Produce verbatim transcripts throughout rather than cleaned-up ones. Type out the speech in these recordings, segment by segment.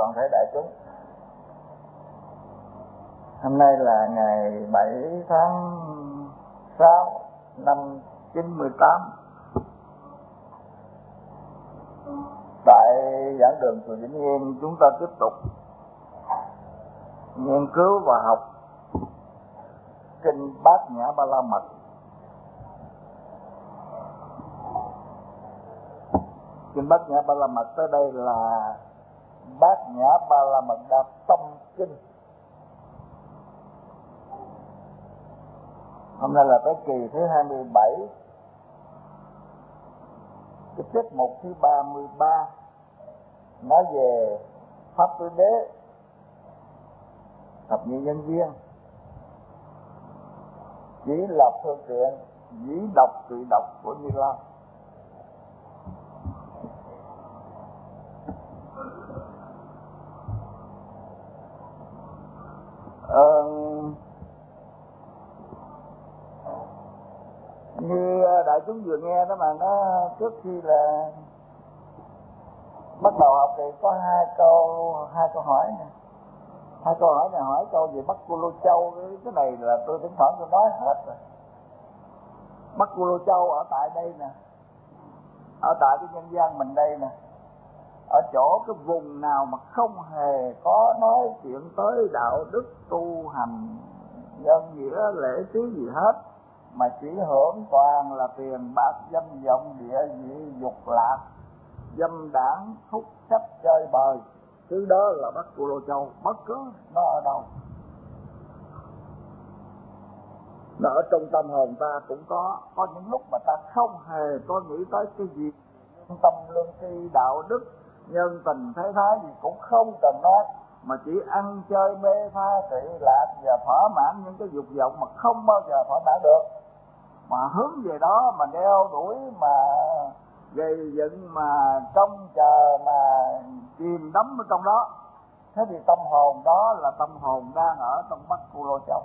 toàn thể đại chúng. Hôm nay là ngày bảy tháng sáu năm chín mươi tám. Tại giảng đường chùa Vĩnh Yên, chúng ta tiếp tục nghiên cứu và học kinh Bát Nhã Ba La Mật. Kinh Bát Nhã Ba La Mật tới đây là Bát Nhã Ba La Mật Đa Tâm Kinh. Hôm nay là tới kỳ thứ hai mươi bảy, cái tiết mục thứ ba mươi ba, nói về Pháp Tứ Đế, thập nhị nhân duyên, chỉ lập phương tiện, dĩ độc tùy độc của Như Lai. Ờ, như đại chúng vừa nghe đó mà, nó trước khi là bắt đầu học thì có hai câu hai câu hỏi nè. Hai câu hỏi này hỏi câu về Bắc Cô Lô Châu, cái này là tôi thỉnh thoảng tôi nói hết rồi. Bắc Cô Lô Châu ở tại đây nè, ở tại cái nhân gian mình đây nè, ở chỗ cái vùng nào mà không hề có nói chuyện tới đạo đức tu hành nhân nghĩa lễ trí gì hết, mà chỉ hưởng toàn là tiền bạc danh vọng địa vị dục lạc, dâm đảng hút sách chơi bời, thứ đó là Bắc Cô Lô Châu. Bất cứ nó ở đâu, nó ở trong tâm hồn ta cũng có. Có những lúc mà ta không hề có nghĩ tới cái gì tâm lương tri đạo đức nhân tình thế thái gì cũng không cần nói, mà chỉ ăn chơi mê tha trị lạc và thỏa mãn những cái dục vọng mà không bao giờ thỏa mãn được, mà hướng về đó mà đeo đuổi, mà gây dựng, mà trông chờ, mà chìm đắm ở trong đó. Thế thì tâm hồn đó là tâm hồn đang ở trong Bắc Cô Lô Châu.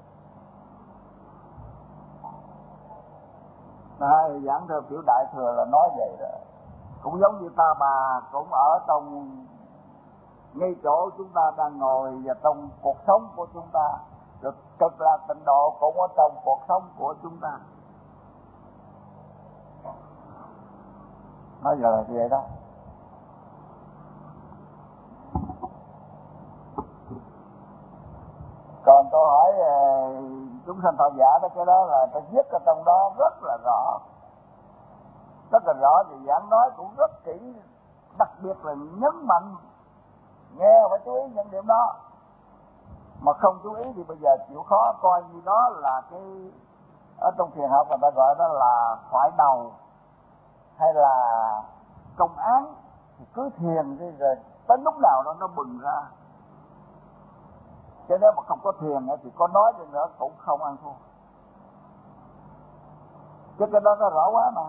Đấy, giảng theo kiểu Đại Thừa là nói vậy đó. Cũng giống như ta bà cũng ở trong ngay chỗ chúng ta đang ngồi, và trong cuộc sống của chúng ta, được cực lạc tịnh độ cũng ở trong cuộc sống của chúng ta. Nói giờ là vậy đó. Còn tôi hỏi chúng sanh thọ giả đó, cái đó là tôi viết ở trong đó rất là rõ, rất là rõ, thì giảng nói cũng rất kỹ, đặc biệt là nhấn mạnh nghe phải chú ý những điểm đó. Mà không chú ý thì bây giờ chịu khó, coi như đó là cái ở trong thiền học người ta gọi đó là thoại đầu hay là công án, thì cứ thiền đi rồi tới lúc nào đó nó bừng ra. Chứ nếu mà không có thiền thì có nói đi nữa cũng không ăn thua. Chứ cái đó nó rõ quá mà.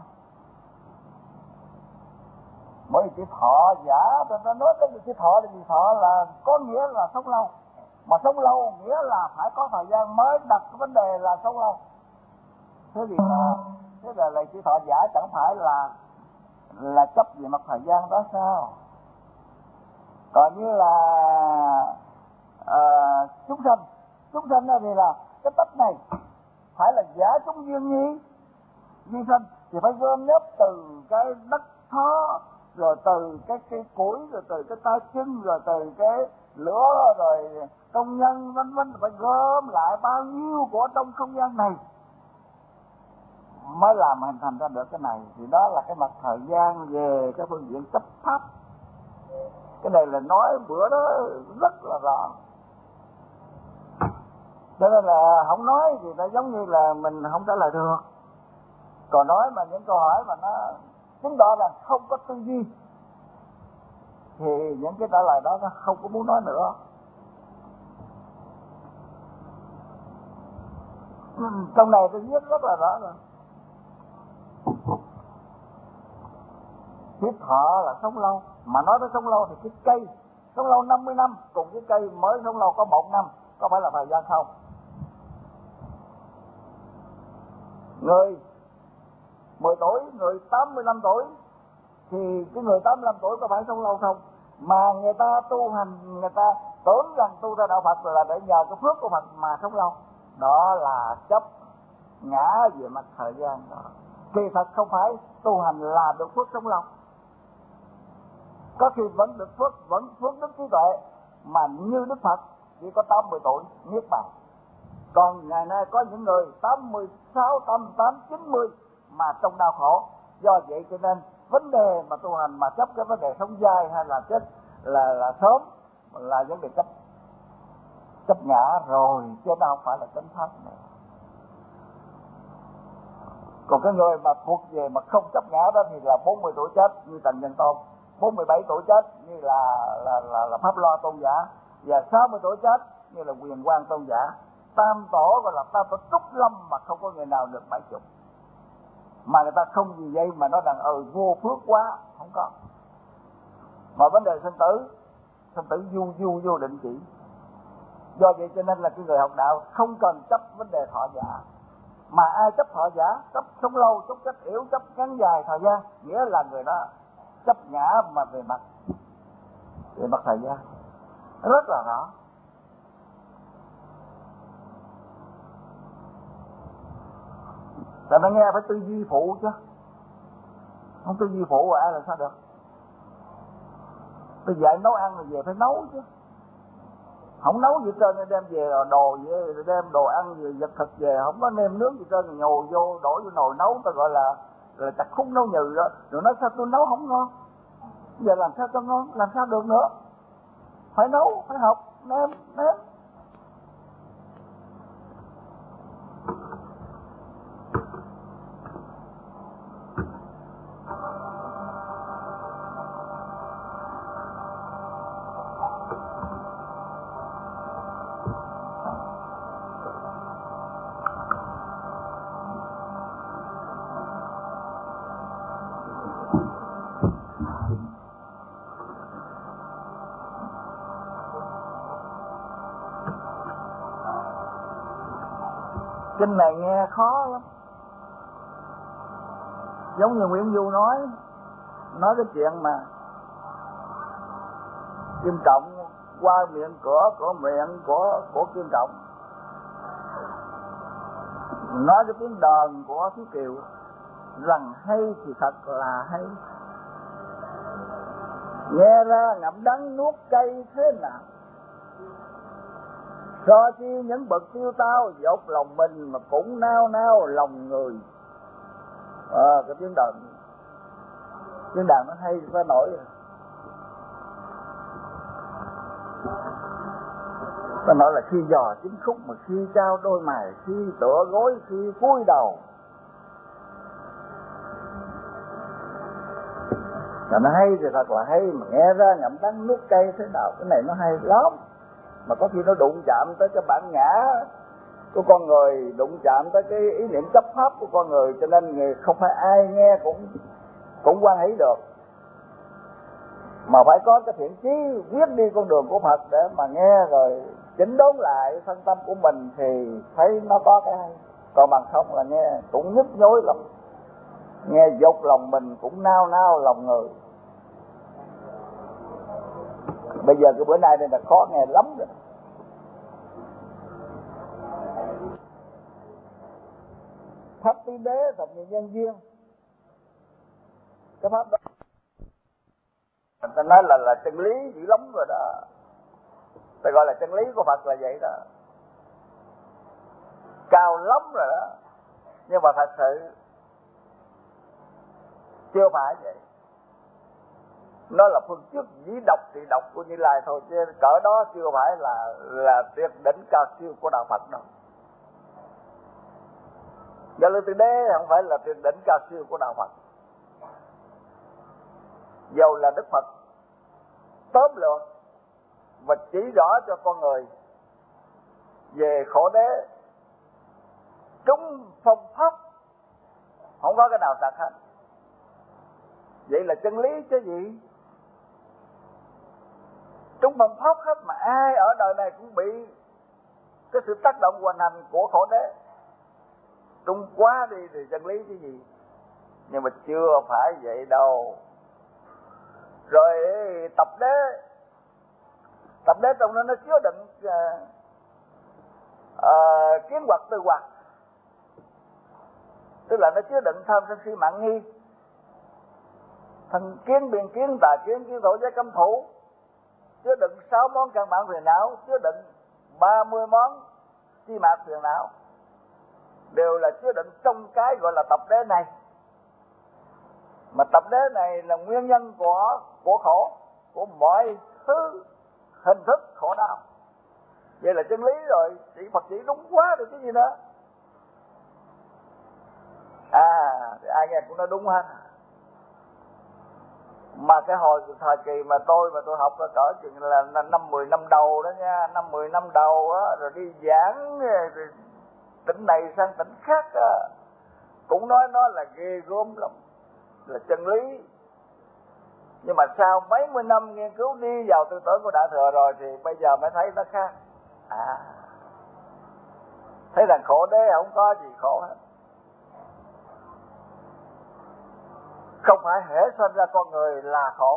Mỗi chữ thọ giả, ta nói tới chữ thọ là gì? Thọ là có nghĩa là sống lâu. Mà sống lâu nghĩa là phải có thời gian mới đặt cái vấn đề là sống lâu. Thế thì thế là lại chữ thọ giả chẳng phải là là chấp về mặt thời gian đó sao? Còn như là à, chúng sanh, chúng sanh đó thì là cái tách này phải là giả chúng duyên nhi duy sanh, thì phải gom nhấp từ cái đất thó, rồi từ cái cây củi, rồi từ cái tay chân, rồi từ cái lửa, rồi công nhân vân vân, phải gom lại bao nhiêu của trong không gian này mới làm hình thành ra được cái này. Thì đó là cái mặt thời gian về cái phương diện chấp pháp. Cái này là nói bữa đó rất là rõ. Cho nên là không nói thì nó giống như là mình không trả lời được. Còn nói mà những câu hỏi mà nó chứng tỏ là không có tư duy thì những cái trả lời đó nó không có muốn nói nữa. Trong này tôi viết rất là rõ rồi. Kiếp thọ là sống lâu. Mà nói tới sống lâu thì cái cây sống lâu năm mươi năm cùng cái cây mới sống lâu có một năm, có phải là thời gian không? Người mười tuổi, người tám mươi lăm tuổi, thì cái người tám mươi lăm tuổi có phải sống lâu không? mà người ta tu hành, người ta tưởng rằng tu theo đạo Phật là để nhờ cái phước của Phật mà sống lâu. Đó là chấp ngã về mặt thời gian đó. Kỳ thật không phải tu hành là được phước sống lâu. Có khi vẫn được phước, vẫn phước đức trí tuệ, mà như Đức Phật chỉ có tám mươi tuổi niết bàn. Còn ngày nay có những người tám mươi sáu, tám mươi tám, chín mươi mà trong đau khổ. Do vậy cho nên vấn đề mà tu hành mà chấp cái vấn đề sống dai hay là chết là là sớm là vấn đề chấp chấp ngã rồi, chứ đâu phải là chánh pháp nữa. Còn cái người mà thuộc về mà không chấp ngã đó thì là bốn mươi tuổi chết như Trần Nhân Tôn, bốn mươi bảy tuổi chết như là là là, là Pháp Loa Tôn giả, và sáu mươi tuổi chết như là Quyền Quang Tôn giả. Tam tổ gọi là tam tổ Trúc Lâm mà không có người nào được bảy chục. Mà người ta không vì vậy mà nói rằng ừ vô phước quá, không có. Mà vấn đề sinh tử, sinh tử du du vô định chỉ. Do vậy cho nên là cái người học đạo không cần chấp vấn đề thọ giả. Mà ai chấp thọ giả, chấp sống lâu, chấp cách yếu, chấp ngắn dài thời gian, nghĩa là người đó chấp ngã mà về mặt về mặt thời gian rất là rõ. Tại nó nghe phải tư duy phụ chứ, không tư duy phụ rồi ai làm sao được. Bây giờ nấu ăn là về phải nấu chứ, không nấu gì trơn, đem về đồ về, đem đồ ăn về vật thực về, không có nêm nướng gì trơn, nhồi vô đổ vô nồi nấu, ta gọi là là chặt khúc nấu nhừ đó. Rồi nói sao tôi nấu không ngon, giờ làm sao cho ngon, làm sao được nữa, phải nấu, phải học, nêm nếm. Kinh này nghe khó lắm. Giống như Nguyễn Du nói, nói cái chuyện mà Kim Trọng qua miệng cửa, cửa miệng của của Kim Trọng, nói cái tiếng đờn của Thúy Kiều, rằng hay thì thật là hay, nghe ra ngậm đắng nuốt cay thế nào. So chi những bậc tiêu tao dột lòng mình mà cũng nao nao lòng người. À, cái tiếng đàn tiếng đàn nó hay phải nổi rồi. Ta nói là khi dò chính khúc mà khi trao đôi mày, khi tựa gối, khi cúi đầu. Là nó hay thì thật là hay, mà nghe ra ngậm đắng nuốt cay thế nào. Cái này nó hay lắm. Mà có khi nó đụng chạm tới cái bản ngã của con người, đụng chạm tới cái ý niệm chấp pháp của con người, cho nên người không phải ai nghe cũng cũng quan hỷ được, mà phải có cái thiện chí viết đi con đường của Phật để mà nghe rồi chỉnh đốn lại thân tâm của mình thì thấy nó có cái hay. Còn bằng không là nghe cũng nhức nhối lắm, nghe dột lòng mình cũng nao nao lòng người. Bây giờ cái bữa nay đây là khó nghe lắm rồi. Pháp tí đế thập nhị nhân duyên, cái pháp đó người ta nói là là chân lý dữ lắm rồi đó. Ta gọi là chân lý của Phật là vậy đó, cao lắm rồi đó. Nhưng mà thật sự chưa phải vậy. Nó là phương trước dĩ độc thì độc của Như Lai thôi, chứ cỡ đó chưa phải là là tuyệt đỉnh cao siêu của đạo Phật đâu. Gia Lưu Tư Đế không phải là tuyệt đỉnh cao siêu của đạo Phật. Dầu là Đức Phật tóm lược và chỉ rõ cho con người về khổ đế trúng phong pháp, không có cái nào thật hết. Vậy là chân lý chứ gì? Trúng phong pháp hết, mà ai ở đời này cũng bị cái sự tác động hoành hành của khổ đế. Trúng quá đi thì chân lý chứ gì? Nhưng mà chưa phải vậy đâu. Rồi tập đế, tập đế trong đó nó chứa đựng uh, uh, kiến hoặc tư hoặc, tức là nó chứa đựng tham sân si mạng nghi, thân kiến, biên kiến, tà kiến, kiến thủ, giới cấm thủ, chứa đựng sáu món căn bản phiền não, chứa đựng ba mươi món chi mạt phiền não, đều là chứa đựng trong cái gọi là tập đế này. Mà tập đế này là nguyên nhân của của khổ, của mọi thứ hình thức khổ đau. Vậy là chân lý rồi, chỉ Phật chỉ đúng quá được cái gì nữa. À, thì ai nghe cũng nói đúng hết. Mà cái hồi thời kỳ mà tôi mà tôi học là cỡ chừng là năm mười năm đầu đó nha, năm mười năm đầu á, rồi đi giảng rồi tỉnh này sang tỉnh khác á, cũng nói nó là ghê gớm lắm, là chân lý. Nhưng mà sau mấy mươi năm nghiên cứu đi vào tư tưởng của Đại Thừa rồi thì bây giờ mới thấy nó khác. À, thấy rằng khổ đế không có gì khổ hết. Không phải hễ sinh ra con người là khổ.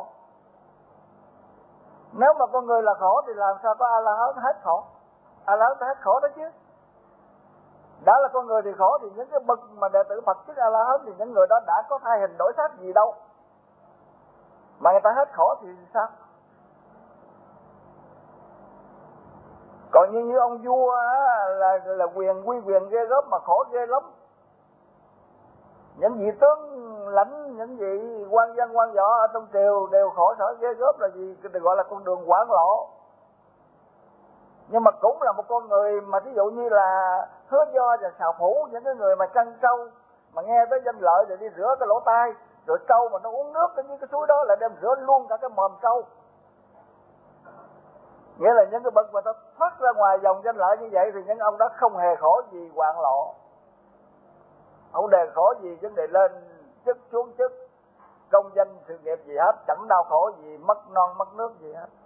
Nếu mà con người là khổ thì làm sao có A-la-hán hết khổ? A-la-hán hết khổ đó chứ. Đã là con người thì khổ, thì những cái bậc mà đệ tử Phật trước A-la-hán thì những người đó đã có thay hình đổi xác gì đâu mà người ta hết khổ thì sao? Còn như như ông vua á, là là quyền quy quyền ghê gớm mà khổ ghê lắm. Những vị tướng lãnh, những vị quan văn quan võ ở trong triều đều khổ sở ghê gớm, là gì được gọi là con đường quảng lộ. Nhưng mà cũng là một con người mà ví dụ như là Hứa Do và Sào Phủ, những cái người mà trăn trâu mà nghe tới danh lợi rồi đi rửa cái lỗ tai, rồi trâu mà nó uống nước ở dưới cái suối đó là đem rửa luôn cả cái mồm trâu. Nghĩa là những cái bậc mà ta thoát ra ngoài dòng danh lợi như vậy thì những ông đó không hề khổ gì hoạn lộ, không đề khổ gì vấn đề lên chức xuống chức, công danh sự nghiệp gì hết, chẳng đau khổ gì, mất non mất nước gì hết.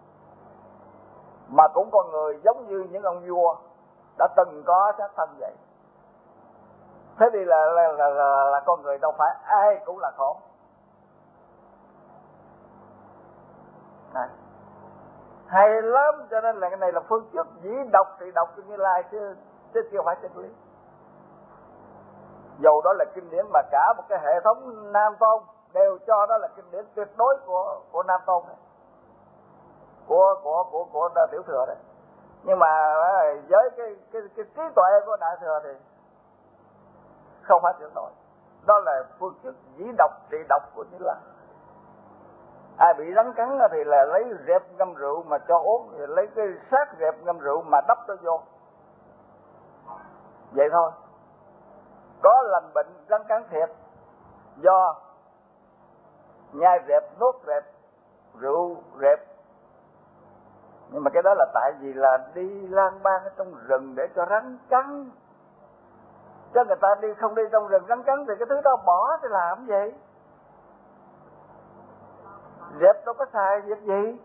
Mà cũng con người giống như những ông vua đã từng có xác thân vậy. Thế thì là là, là, là, là con người đâu phải ai cũng là khổ. Này, hay lắm, cho nên là cái này là phương trước dĩ đọc thì đọc cho Như Lai chứ chứ chưa phải chân lý. Dầu đó là kinh điển mà cả một cái hệ thống Nam Tôn đều cho đó là kinh điển tuyệt đối của của Nam Tôn này, của của của của Tiểu Thừa đấy. Nhưng mà với cái cái cái trí tuệ của Đại Thừa thì không phải tuyệt đối. Đó là phương thức dĩ độc trị độc của Như Lai. Ai bị rắn cắn thì là lấy rệp ngâm rượu mà cho uống, thì lấy cái xác rệp ngâm rượu mà đắp nó vô. Vậy thôi. Có lành bệnh rắn cắn thiệt do nhai rệp, nuốt rệp, rượu rệp. Nhưng mà cái đó là tại vì là đi lang bang ở trong rừng để cho rắn cắn. Chứ người ta đi không đi trong rừng rắn cắn thì cái thứ đó bỏ thì làm gì? Dẹp đâu có xài việc gì.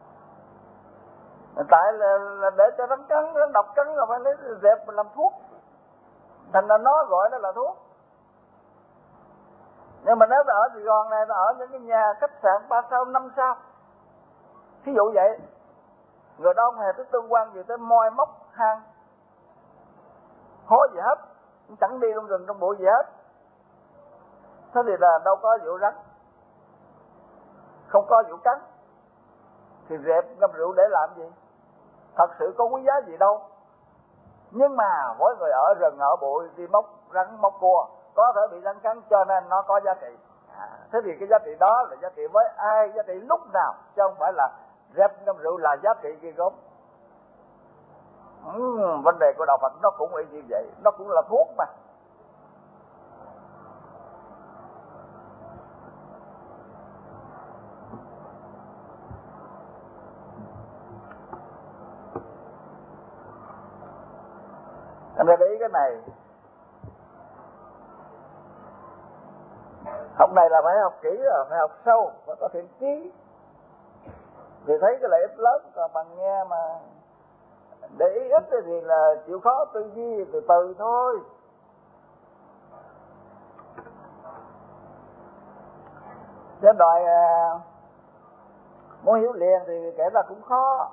Tại là, là để cho rắn cắn, rắn độc cắn là phải lấy dẹp mà làm thuốc. Thành ra nó gọi nó là thuốc. Nhưng mà nếu ta ở Sài Gòn này, ta ở những cái nhà khách sạn ba sao, năm sao, thí dụ vậy, người đó không hề tới tương quan gì tới moi móc hang hố gì hết, chẳng đi trong rừng trong bụi gì hết. Thế thì là đâu có vụ rắn, không có vụ cắn, thì rệp ngâm rượu để làm gì? Thật sự có quý giá gì đâu. Nhưng mà mỗi người ở rừng ở bụi đi móc rắn móc cua có thể bị rắn cắn, cho nên nó có giá trị. À, thế thì cái giá trị đó là giá trị với ai, giá trị lúc nào, chứ không phải là rệp ngâm rượu là giá trị ghi gớm. Ừ, vấn đề của đạo Phật nó cũng y như vậy, nó cũng là thuốc mà. Anh phải để ý cái này. Học này là phải học kỹ rồi, phải học sâu, phải có thiện chí thì thấy cái lợi ích lớn. Còn bằng nghe mà để ý ít thì là chịu khó tư duy từ từ thôi. Cái đoạn Muốn hiểu liền thì kể ra cũng khó.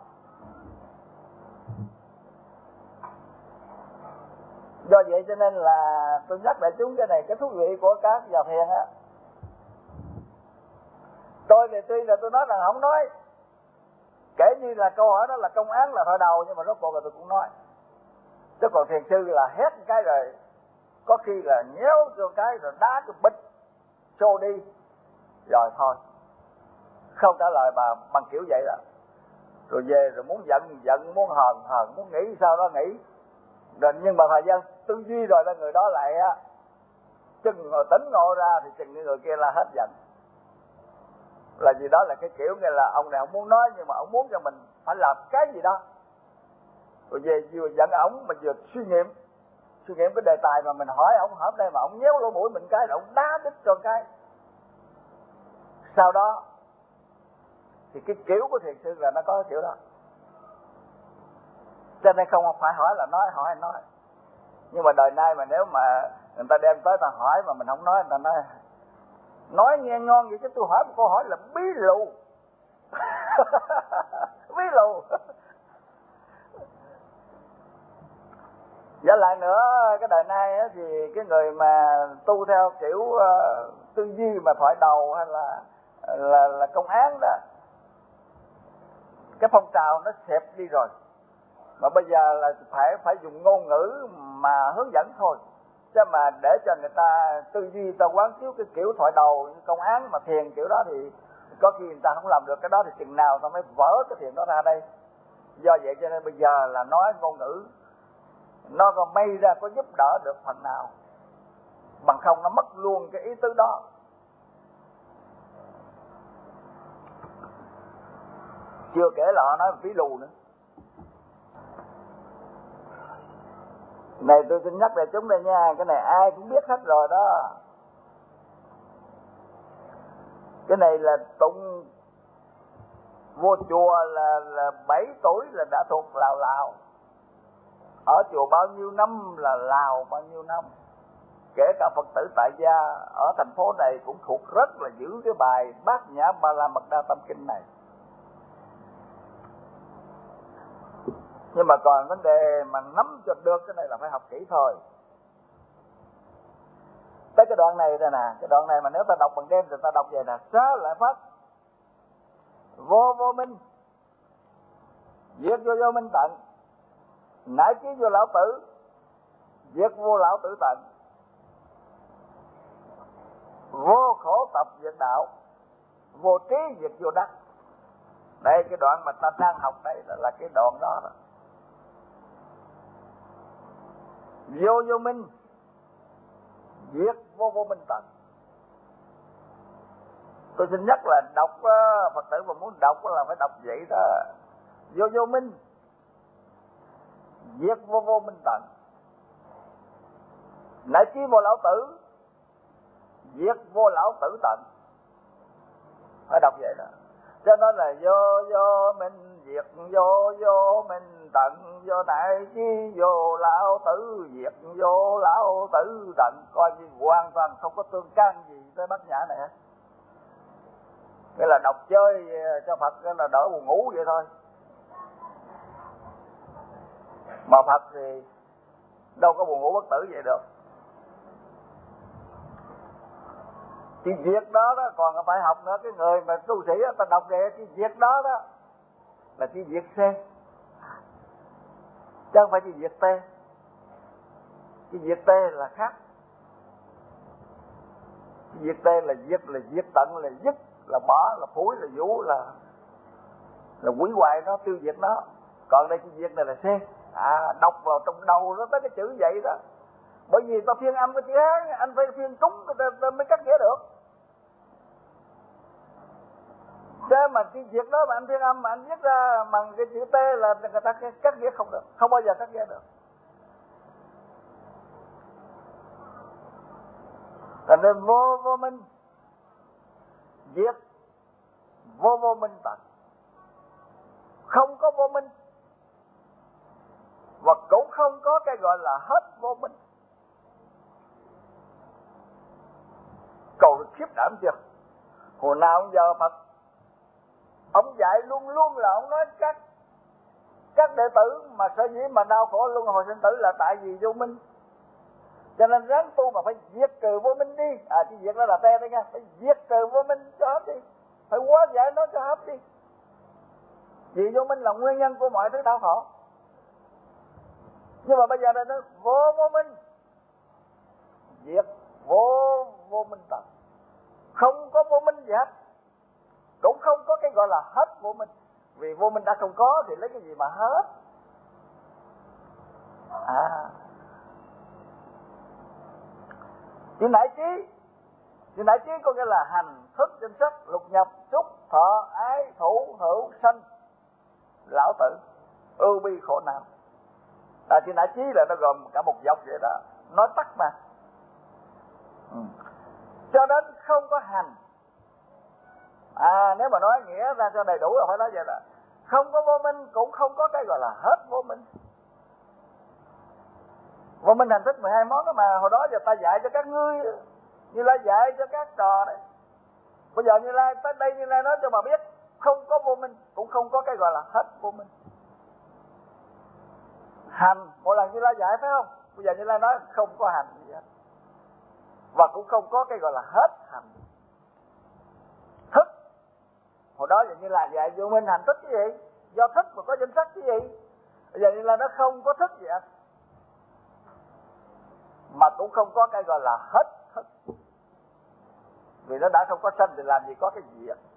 Do vậy cho nên là tôi nhắc lại chúng cái này, cái thú vị của các nhà thiền á. Tôi thì tuy là tôi nói rằng không nói, kể như là câu hỏi đó là công án là thời đầu, nhưng mà rốt cuộc là tôi cũng nói. Chứ còn thiền sư là hét một cái rồi, có khi là nhéo cho cái rồi đá cho bịch, xô đi, rồi thôi. Không trả lời bà bằng kiểu vậy đó. Rồi về rồi muốn giận giận, muốn hờn hờn, muốn nghĩ sao đó nghĩ. Rồi nhưng mà thời gian tư duy rồi là người đó lại á, chừng ngồi tỉnh ngồi ra thì chừng người kia là hết giận. Là gì đó là cái kiểu như là ông này không muốn nói, nhưng mà ông muốn cho mình phải làm cái gì đó. Rồi về vừa giận ổng mà vừa suy nghiệm, suy nghiệm cái đề tài mà mình hỏi ổng hỏi đây mà ổng nhéo lỗ mũi mình cái, ổng đá đít cho cái. Sau đó thì cái kiểu của thiền sư là nó có cái kiểu đó. Cho nên không phải hỏi là nói, hỏi nói. Nhưng mà đời nay mà nếu mà người ta đem tới ta hỏi mà mình không nói, người ta nói nói nghe ngon vậy chứ tôi hỏi một câu hỏi là bí lù. Bí lù. Giả lại nữa, cái đời nay á, thì cái người mà tu theo kiểu uh, tư duy mà thoại đầu hay là là là công án đó, cái phong trào nó xẹp đi rồi. Mà bây giờ là phải phải dùng ngôn ngữ mà hướng dẫn thôi. Chứ mà để cho người ta tư duy, ta quán chiếu cái kiểu thoại đầu, công án mà thiền kiểu đó thì có khi người ta không làm được cái đó, thì chừng nào ta mới vỡ cái thiền đó ra đây. Do vậy cho nên bây giờ là nói ngôn ngữ nó còn may ra có giúp đỡ được phần nào, bằng không nó mất luôn cái ý tứ đó. Chưa kể là họ nói phí lù nữa. Này tôi xin nhắc lại chúng đây nha, cái này ai cũng biết hết rồi đó. Cái này là tụng vô chùa là là bảy tuổi là đã thuộc Lào Lào. Ở chùa bao nhiêu năm là Lào bao nhiêu năm. Kể cả Phật tử tại gia ở thành phố này cũng thuộc rất là giữ cái bài Bát Nhã Ba La Mật Đa Tâm Kinh này. Nhưng mà còn vấn đề mà nắm cho được cái này là phải học kỹ thôi. Tới cái đoạn này đây nè, cái đoạn này mà nếu ta đọc bằng đêm thì ta đọc vậy nè: xá lợi Phất, vô vô minh, diệt vô vô minh tận, nãi chí vô lão tử, diệt vô lão tử tận, vô khổ tập diệt đạo, vô trí diệt vô đắc. Đây cái đoạn mà ta đang học đây là, là cái đoạn đó đó. Vô vô minh, diệt vô vô minh tận. Tôi xin nhắc là đọc, Phật tử mà muốn đọc là phải đọc vậy đó. Vô vô minh, diệt vô vô minh tận, nãi chí vô lão tử, diệt vô lão tử tận. Phải đọc vậy đó. Cho nên là vô vô minh, diệt vô vô minh tận, vô nãi chí vô lão tử, diệt vô lão tử tận. Coi như hoàn toàn không có tương can gì tới Bát Nhã này hết. Nghĩa là đọc chơi cho Phật là đỡ buồn ngủ vậy thôi. Mà Phật thì đâu có buồn ngủ bất tử vậy được. Cái việc đó đó còn phải học nữa. Cái người mà tu sĩ đó, ta đọc về cái việc đó đó là cái việc C, chứ không phải cái việc T. Cái việc T là khác. Cái việc T là giết, là giết tận, là dứt, là bỏ, là phủi, là vũ, là là hủy hoại nó, tiêu diệt nó. Còn đây cái việc này là C. À, đọc vào trong đầu nó tới cái chữ vậy đó. Bởi vì ta phiên âm cái chữ Hán, anh phải phiên trúng ta, ta mới cắt nghĩa được. Thế mà cái việc đó mà anh phiên âm mà anh viết ra bằng cái chữ T là người ta cắt nghĩa không được, không bao giờ cắt nghĩa được. Thành nên vô vô minh, diệt vô vô minh tận. Không có vô minh, và cũng không có cái gọi là hết vô minh. Cầu khiếp đảm chưa? Hồi nào giờ Phật Ông dạy luôn luôn là ông nói các các đệ tử mà sở dĩ mà đau khổ luân hồi sinh tử là tại vì vô minh. Cho nên ráng tu mà phải diệt trừ vô minh đi. À chứ diệt đó là te đấy nha. Phải diệt trừ vô minh cho hết đi. Phải hóa giải nó cho hết đi. Vì vô minh là nguyên nhân của mọi thứ đau khổ. Nhưng mà bây giờ đây nó vô vô minh, diệt vô vô minh tận. Không có vô minh gì hết. Cũng không có cái gọi là hết vô minh. Vì vô minh đã không có thì lấy cái gì mà hết. À chữ nại trí, chữ nại trí có nghĩa là hành thức danh sắc lục nhập xúc thọ ái thủ hữu sanh lão tử ưu bi khổ não. À, chữ nại trí là nó gồm cả một dọc vậy đó, nói tắt mà. Ừ. Cho đến không có hành. À nếu mà nói nghĩa ra cho đầy đủ là phải nói vậy đó. Không có vô minh cũng không có cái gọi là hết vô minh. Vô minh hành thức mười hai món đó mà hồi đó giờ ta dạy cho các ngươi, Như Lai dạy cho các trò đấy. Bây giờ Như Lai tới đây Như Lai nói cho mà biết không có vô minh cũng không có cái gọi là hết vô minh. Hành mỗi lần Như Lai dạy phải không? Bây giờ Như Lai nói không có hành gì hết. Và cũng không có cái gọi là hết hành. Thức hồi đó giờ Như Lai dạy vô minh hành thức cái gì? Do thức mà có danh sắc cái gì? Bây giờ Như Lai nó không có thức gì hết. Mà cũng không có cái gọi là hết thức. Vì nó đã không có sanh thì làm gì có cái gì hết.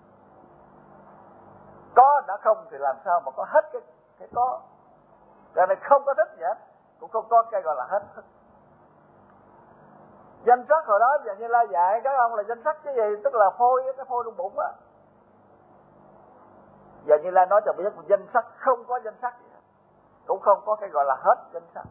Có đã không thì làm sao mà có hết cái, cái có. Cho nên không có thức gì hết. Cũng không có cái gọi là hết thức. Danh sắc hồi đó giờ Như Lai dạy các ông là danh sắc cái gì? Tức là phôi, cái phôi trong bụng á. Giờ Như Lai nói cho biết danh sắc không có danh sắc gì hết. Cũng không có cái gọi là hết danh sắc.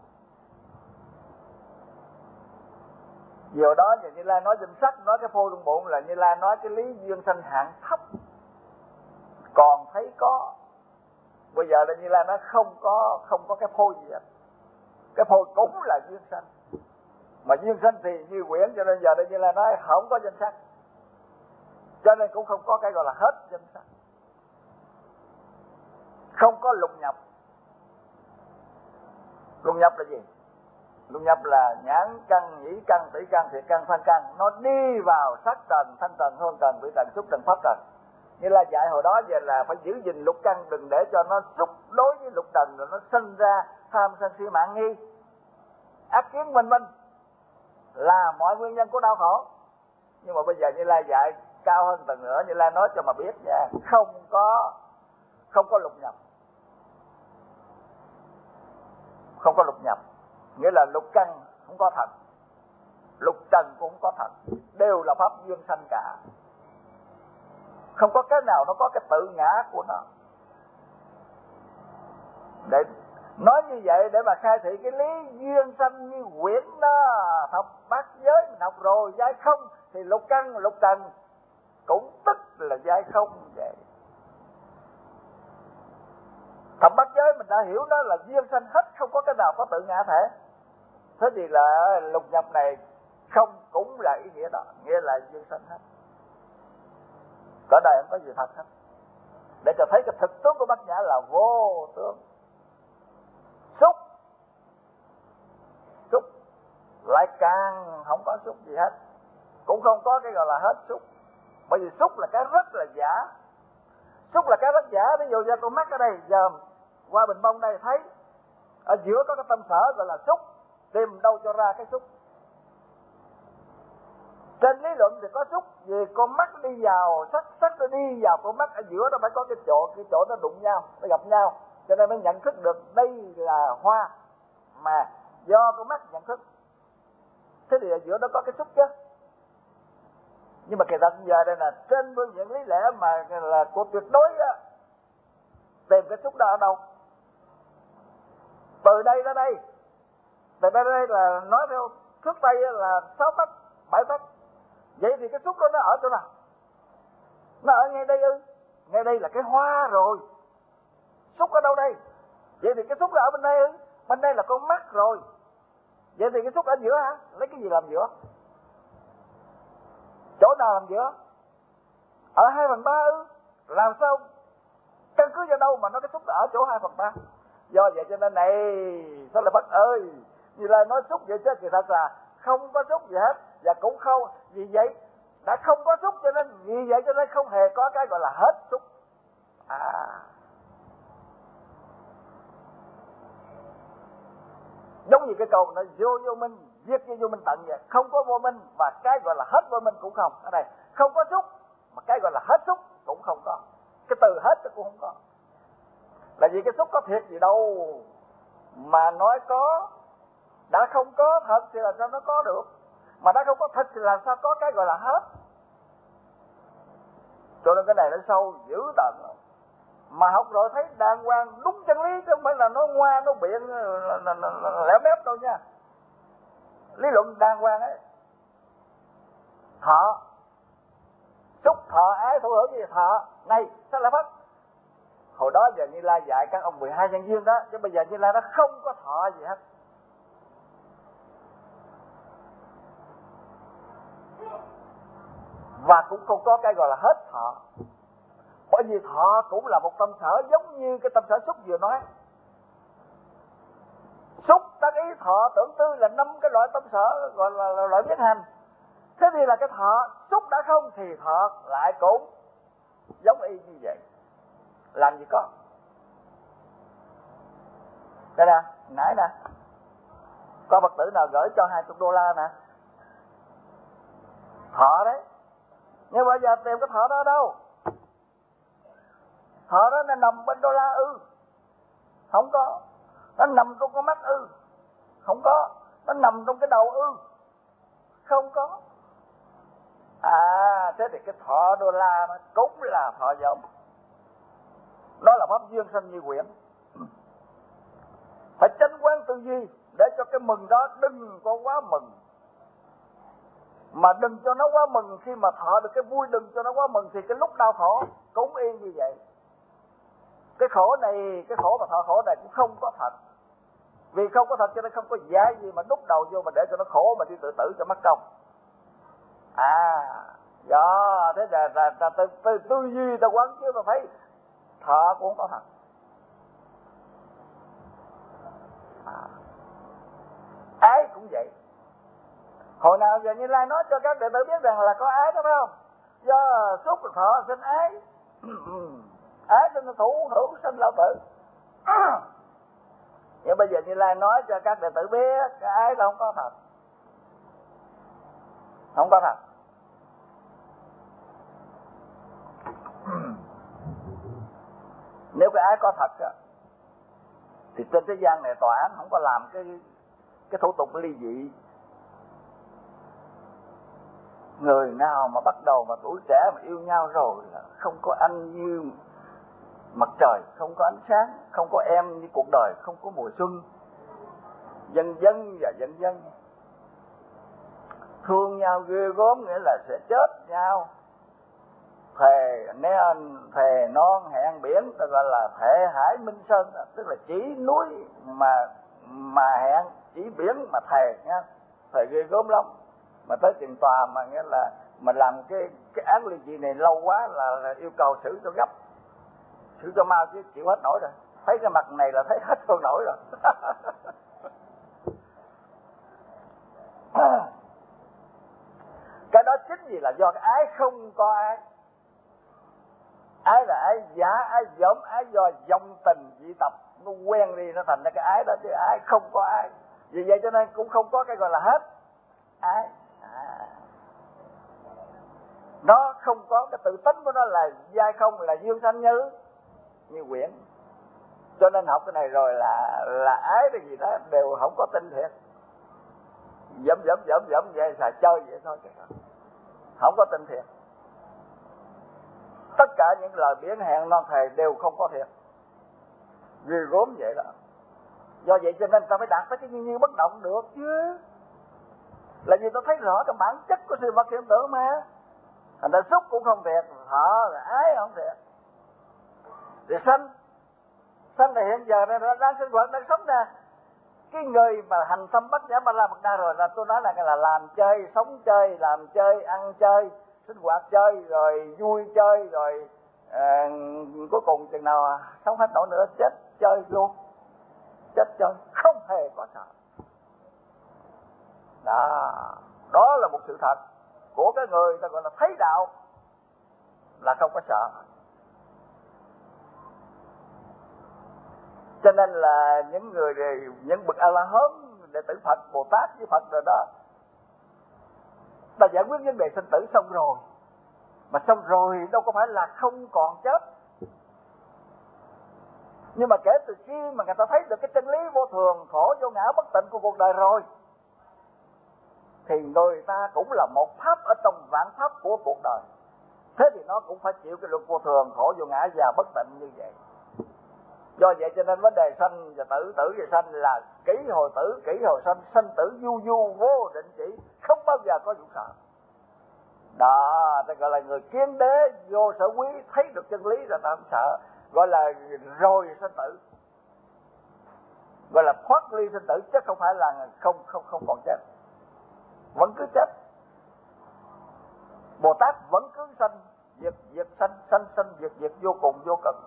Giờ đó giờ Như Lai nói danh sắc, nói cái phôi trong bụng là Như Lai nói cái lý duyên sanh hạng thấp. Còn thấy có. Bây giờ là Như Lai nói không có không có cái phôi gì hết. Cái phôi cũng là duyên sanh. Mà duyên sanh thì như quyển, cho nên giờ đây Như Lai nói không có danh sắc. Cho nên cũng không có cái gọi là hết danh sắc. Không có lục nhập. Lục nhập là gì? Lục nhập là nhãn căn, nhĩ căn, tỷ căn, thiệt căn, thân căn. Nó đi vào sắc trần, thanh trần, hương trần, vị trần, xúc trần, pháp trần. Như là dạy hồi đó giờ là phải giữ gìn lục căn, đừng để cho nó xúc đối với lục trần rồi nó sinh ra tham sân si mạng nghi, ác kiến vân vân, là mọi nguyên nhân của đau khổ. Nhưng mà bây giờ Như Lai dạy cao hơn tầng nữa, Như Lai nói cho mà biết nha, không có không có lục nhập. Không có lục nhập nghĩa là lục căn không có thật, lục trần cũng không có thật, đều là pháp duyên sanh cả. Không có cái nào nó có cái tự ngã của nó. Để nói như vậy để mà khai thị cái lý duyên sanh như quyển đó, thập bát giới mình học rồi, giai không thì lục căn lục trần cũng tức là giai không vậy. Thập bát giới mình đã hiểu đó là duyên sanh hết, không có cái nào có tự ngã thể. Thế thì là lục nhập này không cũng là ý nghĩa đó, nghĩa là duyên sanh hết. Cõi đời không có gì thật hết. Để cho thấy cái thực tướng của bát nhã là vô tướng. Xúc Xúc lại càng không có xúc gì hết. Cũng không có cái gọi là hết xúc. Bởi vì xúc là cái rất là giả. Xúc là cái rất giả. Ví dụ như con mắt ở đây, giờ qua bình bông đây thấy ở giữa có cái tâm sở gọi là xúc, tìm đâu cho ra cái xúc. Trên lý luận thì có xúc, vì con mắt đi vào sắc, sắc nó đi vào con mắt, ở giữa nó phải có cái chỗ, cái chỗ nó đụng nhau, nó gặp nhau, cho nên mới nhận thức được đây là hoa, mà do con mắt nhận thức. Thế thì ở giữa nó có cái xúc chứ. Nhưng mà kỳ thật giờ đây là trên phương diện lý lẽ mà là của tuyệt đối á, tìm cái xúc đó ở đâu? Từ đây ra đây, từ đây ra đây là nói theo thước Tây là sáu tấc, bảy tấc. Vậy thì cái xúc đó nó ở chỗ nào? Nó ở ngay đây ư? Ngay đây là cái hoa rồi. Xúc ở đâu đây? Vậy thì cái xúc là ở bên đây ư? Bên đây là con mắt rồi. Vậy thì cái xúc ở giữa hả? Lấy cái gì làm giữa? Chỗ nào làm giữa? Ở hai phần ba ư? làm sao căn cứ vào đâu mà nó cái xúc ở chỗ hai phần ba? Do vậy cho nên này Xá Lợi Phất ơi, Như Lai nói xúc vậy chứ kỳ thật là không có xúc gì hết, và cũng không, vì vậy đã không có xúc cho nên vì vậy cho nên không hề có cái gọi là hết xúc. À, giống như cái câu nói vô vô minh, viết như vô minh tận vậy, không có vô minh và cái gọi là hết vô minh cũng không. Ở đây không có xúc mà cái gọi là hết xúc cũng không có, cái từ hết cũng không có. Là vì cái xúc có thiệt gì đâu mà nói có, đã không có thật thì làm sao nó có được, mà đã không có thật thì làm sao có cái gọi là hết. Cho nên cái này nó sâu dữ tợn, mà học rồi thấy đàng hoàng đúng chân lý, chứ không phải là nó ngoa nó biện lẻo mép đâu nha. Lý luận đàng hoàng ấy. Thọ, xúc thọ ái thụ hưởng gì thọ này sao lại phát. Hồi đó giờ Như Lai dạy các ông mười hai nhân duyên đó, chứ bây giờ Như Lai nó không có thọ gì hết. Và cũng không có cái gọi là hết thọ. Bởi vì thọ cũng là một tâm sở, giống như cái tâm sở xúc vừa nói. Xúc, tác ý, thọ, tưởng, tư là năm cái loại tâm sở gọi là, là loại biết hành. Thế thì là cái thọ, xúc đã không thì thọ lại cũng giống y như vậy. Làm gì có. Đây nè, nãy nè, có Phật tử nào gửi cho hai mươi đô la nè, thọ đấy. Nhưng bây giờ tìm cái thọ đó đâu? Thọ đó nó nằm bên đô la ư? Không có. Nó nằm trong con mắt ư? Không có. Nó nằm trong cái đầu ư? Không có. À, thế thì cái thọ đô la nó cũng là thọ vọng. Đó là pháp duyên sanh như quyển. Phải chánh quán tư duy để cho cái mừng đó đừng có quá mừng. Mà đừng cho nó quá mừng, khi mà thọ được cái vui đừng cho nó quá mừng thì cái lúc đau khổ cũng yên như vậy. Cái khổ này, cái khổ mà thọ khổ này cũng không có thật. Vì không có thật cho nên không có giá gì mà đút đầu vô mà để cho nó khổ mà đi tự tử cho mất công. À, do thế là, là, là tư, tư, tư duy ta quán chứ mà thấy thọ cũng không có thật. À, ái cũng vậy. Hồi nào giờ Như Lai nói cho các đệ tử biết rằng là có ái đó phải không? Do xúc thọ sinh ái. Ái sinh thủ hữu sinh lão tử. Nhưng bây giờ Như Lai nói cho các đệ tử biết cái ái là không có thật. Không có thật. Nếu cái ái có thật á, thì trên thế gian này tòa án không có làm cái cái thủ tục ly dị. Người nào mà bắt đầu mà tuổi trẻ mà yêu nhau rồi là không có anh như mặt trời, không có ánh sáng, không có em như cuộc đời, không có mùa xuân, dân dân và dân dân thương nhau ghê gớm, nghĩa là sẽ chết nhau. Thề nên thề non hẹn biển, ta gọi là thệ hải minh sơn, tức là chỉ núi mà mà hẹn, chỉ biển mà thề nha, thề ghê gớm lắm. Mà tới tiền tòa mà nghĩa là mà làm cái cái án ly dị này lâu quá là, là yêu cầu xử cho gấp, xử cho mau chứ chịu hết nổi rồi. Thấy cái mặt này là thấy hết không nổi rồi. Cái đó chính vì là do cái ái không có ái. Ái là ái giả, ái dỗm, ái do dòng tình dị tập nó quen đi, nó thành ra cái ái đó, chứ ái không có ái. Vì vậy cho nên cũng không có cái gọi là hết ái. À, nó không có cái tự tính của nó là giai không, là dương sanh như như quyển. Cho nên học cái này rồi là là ái cái gì đó đều không có tin thiệt, dẫm dẫm dẫm dẫm vậy xài chơi vậy thôi chứ không có tin thiệt. Tất cả những lời biển hẹn non thề đều không có thiệt, ghê gớm vậy đó. Do vậy cho nên ta phải đạt tới cái nhiên như bất động được chứ. Là vì ta thấy rõ cái bản chất của sự vật hiện tượng mà. Thành ra xúc cũng không thiệt, thọ là ái không thiệt. Rồi sanh, sanh là hiện giờ này đang sinh hoạt, đang sống nè. Cái người mà hành tâm bất nhã ba la mật đa rồi là tôi nói là cái là làm chơi, sống chơi, làm chơi, ăn chơi, sinh hoạt chơi, rồi vui chơi, rồi uh, rằng cuối cùng chừng nào sống hết nổi nữa chết chơi luôn, chết chơi không hề có sợ. Đó, đó là một sự thật của cái người ta gọi là thấy đạo, là không có sợ. Cho nên là những người những bậc A La Hán, đệ tử Phật, Bồ Tát với Phật rồi đó, ta giải quyết vấn đề sinh tử xong rồi, mà xong rồi đâu có phải là không còn chết. Nhưng mà kể từ khi mà người ta thấy được cái chân lý vô thường, khổ vô ngã bất tịnh của cuộc đời rồi, thì người ta cũng là một pháp ở trong vạn pháp của cuộc đời. Thế thì nó cũng phải chịu cái luật vô thường, khổ vô ngã và bất tịnh như vậy. Do vậy cho nên vấn đề sanh và tử, tử và sanh là kỷ hồi tử, kỷ hồi sanh, sanh tử du du vô định chỉ, không bao giờ có vụ sợ. Đó, ta gọi là người kiến đế vô sở quý, thấy được chân lý rồi ta không sợ, gọi là rồi sanh tử, gọi là thoát ly sanh tử, chứ không phải là không không không còn chết, vẫn cứ chết. Bồ Tát vẫn cứ sanh diệt, diệt sanh, sanh sanh diệt diệt vô cùng vô cực.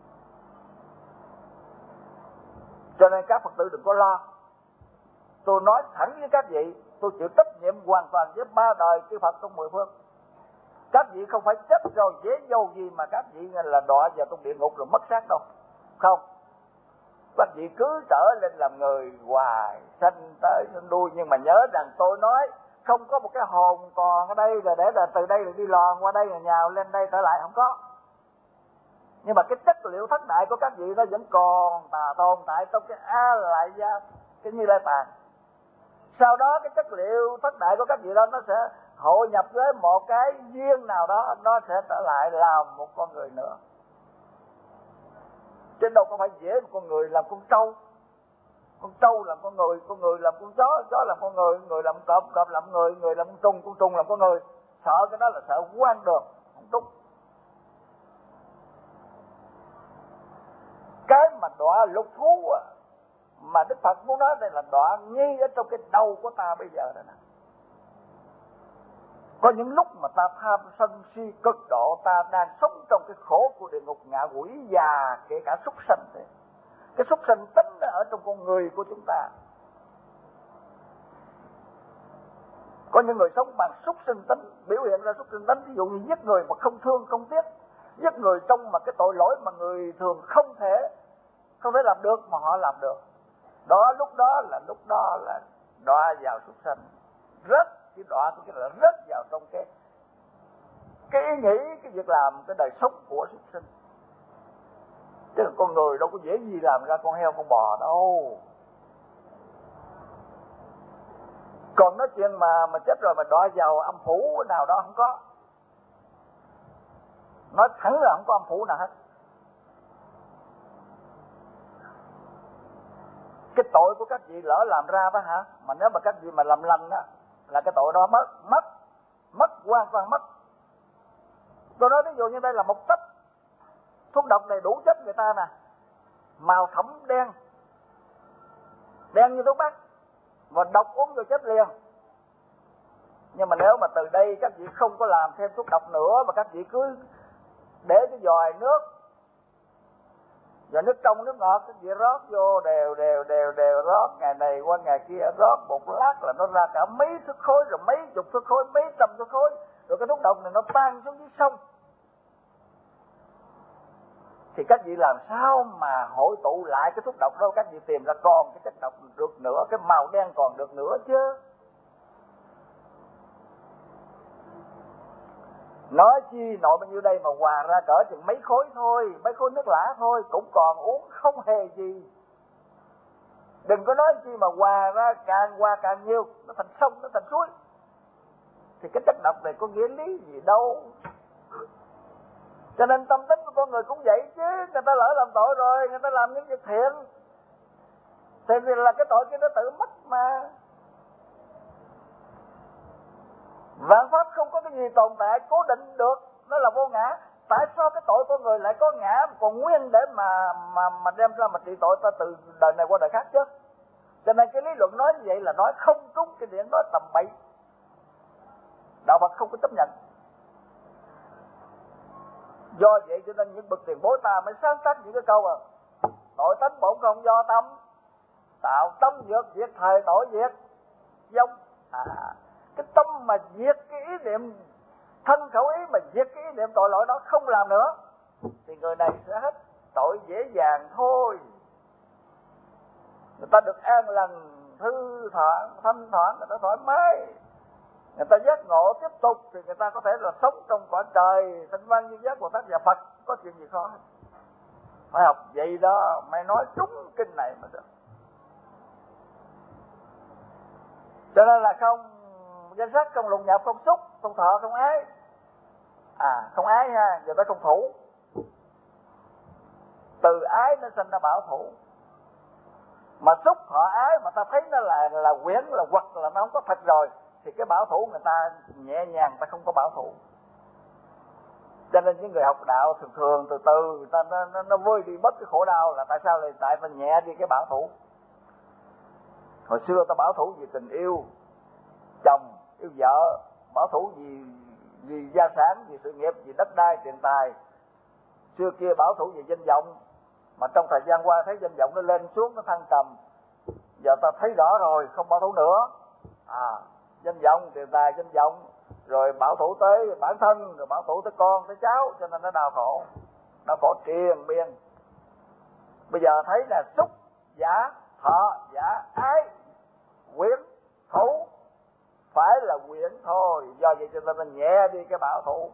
Cho nên các Phật tử đừng có lo. Tôi nói thẳng với các vị, tôi chịu trách nhiệm hoàn toàn với ba đời chư Phật trong mười phương. Các vị không phải chết rồi dễ dâu gì mà các vị là đọa vào trong địa ngục rồi mất xác đâu. Không. Các vị cứ trở lên làm người hoài, sanh tới sanh đuôi. Nhưng mà nhớ rằng tôi nói không có một cái hồn còn ở đây rồi để là từ đây rồi đi lòn qua đây rồi nhào lên đây trở lại, không có. Nhưng mà cái chất liệu thất đại của các vị nó vẫn còn tà tồn tại trong cái A Lại Gia, cái Như Lai Tạng. Sau đó cái chất liệu thất đại của các vị đó nó sẽ hội nhập với một cái duyên nào đó, nó sẽ trở lại làm một con người nữa. Chứ đâu có phải dễ một con người làm con trâu, con trâu làm con người, con người làm con chó, chó làm con người, người làm cọp, cọp làm người, người làm con trùng, con trùng làm con người. Sợ cái đó là sợ quan đường, không đúng. Cái mà đọa lục thú mà Đức Phật muốn nói đây là đọa ngay ở trong cái đầu của ta bây giờ đây nè. Có những lúc mà ta tham sân si cực độ, ta đang sống trong cái khổ của địa ngục ngạ quỷ và kể cả súc sanh thế. Cái súc sanh tính ở trong con người của chúng ta. Có những người sống bằng súc sinh tính, biểu hiện ra súc sinh tính, ví dụ như giết người mà không thương không tiếc, giết người trong mà cái tội lỗi mà người thường không thể không thể làm được mà họ làm được. Đó lúc đó là lúc đó là đọa vào súc sanh, rất chỉ đọa cái là rất vào trong cái cái ý nghĩ, cái việc làm, cái đời sống của súc sinh. Chứ là con người đâu có dễ gì làm ra con heo con bò đâu. Còn nói chuyện mà mà chết rồi mà đọa vào âm phủ nào đó không có. Nói thẳng là không có âm phủ nào hết. Cái tội của các vị lỡ làm ra đó hả, mà nếu mà các vị mà làm lành á là cái tội đó mất, mất, mất hoàn toàn mất. Tôi nói ví dụ như đây là một tách thuốc độc này đủ chất người ta nè, màu thẫm đen, đen như thuốc bắc, và độc uống rồi chết liền. Nhưng mà nếu mà từ đây các vị không có làm thêm thuốc độc nữa, mà các vị cứ để cái vòi nước, vòi nước trong nước ngọt, các vị rót vô đều đều đều đều rót, ngày này qua ngày kia rót một lát là nó ra cả mấy thước khối, rồi mấy chục thước khối, mấy trăm thước khối, rồi cái thuốc độc này nó tan xuống dưới sông. Thì các vị làm sao mà hội tụ lại cái thuốc độc đâu, các vị tìm ra còn cái chất độc được nữa, cái màu đen còn được nữa chứ. Nói chi nội bao nhiêu đây mà hòa ra cỡ chừng mấy khối thôi, mấy khối nước lã thôi, cũng còn uống không hề gì. Đừng có nói chi mà hòa ra càng hòa càng nhiều, nó thành sông, nó thành suối. Thì cái chất độc này có nghĩa lý gì đâu. Cho nên tâm tính của con người cũng vậy chứ. Người ta lỡ làm tội rồi, người ta làm những việc thiện, thì là cái tội kia nó tự mất mà. Vạn pháp không có cái gì tồn tại cố định được, nó là vô ngã. Tại sao cái tội con người lại có ngã còn nguyên để mà mà mà đem ra mà trị tội ta từ đời này qua đời khác chứ? Cho nên cái lý luận nói như vậy là nói không trúng cái điểm đó, tầm bậy. Đạo Phật không có chấp nhận. Do vậy cho nên những bậc tiền bối ta mới sáng tác những cái câu à: nội tánh bổn không do tâm, tạo tâm dược diệt thời tội diệt vong. À, cái tâm mà diệt cái ý niệm thân khẩu ý, mà diệt cái ý niệm tội lỗi đó không làm nữa, thì người này sẽ hết tội dễ dàng thôi. Người ta được an lành, thư thoảng, thanh thoảng, người ta thoải mái, người ta giác ngộ tiếp tục, thì người ta có thể là sống trong cõi trời thanh văn như giác Bồ Tát và Phật, có chuyện gì khó. Phải học vậy đó mày nói trúng kinh này mà được. Cho nên là không danh sắc, không lục nhập, không xúc, không thọ, không ái. À, không ái ha, giờ tới không thủ. Từ ái nó sinh ra bảo thủ. Mà xúc thọ ái mà ta thấy nó là là quyển, là hoặc là nó không có thật rồi, thì cái bảo thủ người ta nhẹ nhàng, người ta không có bảo thủ. Cho nên những người học đạo thường thường từ từ người ta nó, nó, nó vơi đi bất cái khổ đau. Là tại sao? Là tại ta nhẹ đi cái bảo thủ. Hồi xưa ta bảo thủ vì tình yêu chồng, yêu vợ, bảo thủ vì vì gia sản, vì sự nghiệp, vì đất đai, tiền tài. Xưa kia bảo thủ vì danh vọng, mà trong thời gian qua thấy danh vọng nó lên xuống, nó thăng trầm. Giờ ta thấy rõ rồi, không bảo thủ nữa. À, danh vọng, tiền tài, danh vọng, rồi bảo thủ tới bản thân, rồi bảo thủ tới con, tới cháu, cho nên nó đau khổ, đau khổ triền miên. Bây giờ thấy là xúc giả, thọ giả, ái, quyến, thủ, phải là quyến thôi. Do vậy cho nên nó nhẹ đi cái bảo thủ.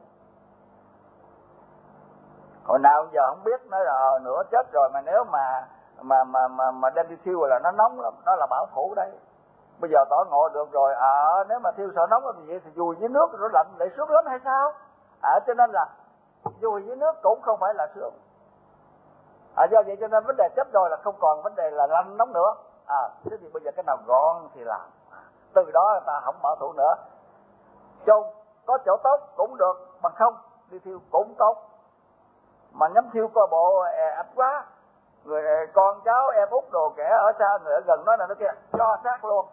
Hồi nào giờ không biết, nói là nữa chết rồi, mà nếu mà mà mà mà, mà đem đi thiêu là nó nóng lắm, đó là bảo thủ đấy. Bây giờ tỏ ngộ được rồi, à nếu mà thiêu sợ nóng thì vậy thì vùi dưới nước rồi lạnh lại sướng lắm hay sao? À cho nên là vùi dưới nước cũng không phải là sướng. À do vậy cho nên vấn đề chết rồi là không còn vấn đề là lạnh nóng nữa. À thế thì bây giờ cái nào gọn thì làm. Từ đó người ta không bảo thủ nữa. Chôn có chỗ tốt cũng được, bằng không đi thiêu cũng tốt. Mà ngắm thiêu coi bộ ẹ ạch quá, người con cháu em út đồ kẻ ở xa, người ở gần nói là nó kia cho xác luôn.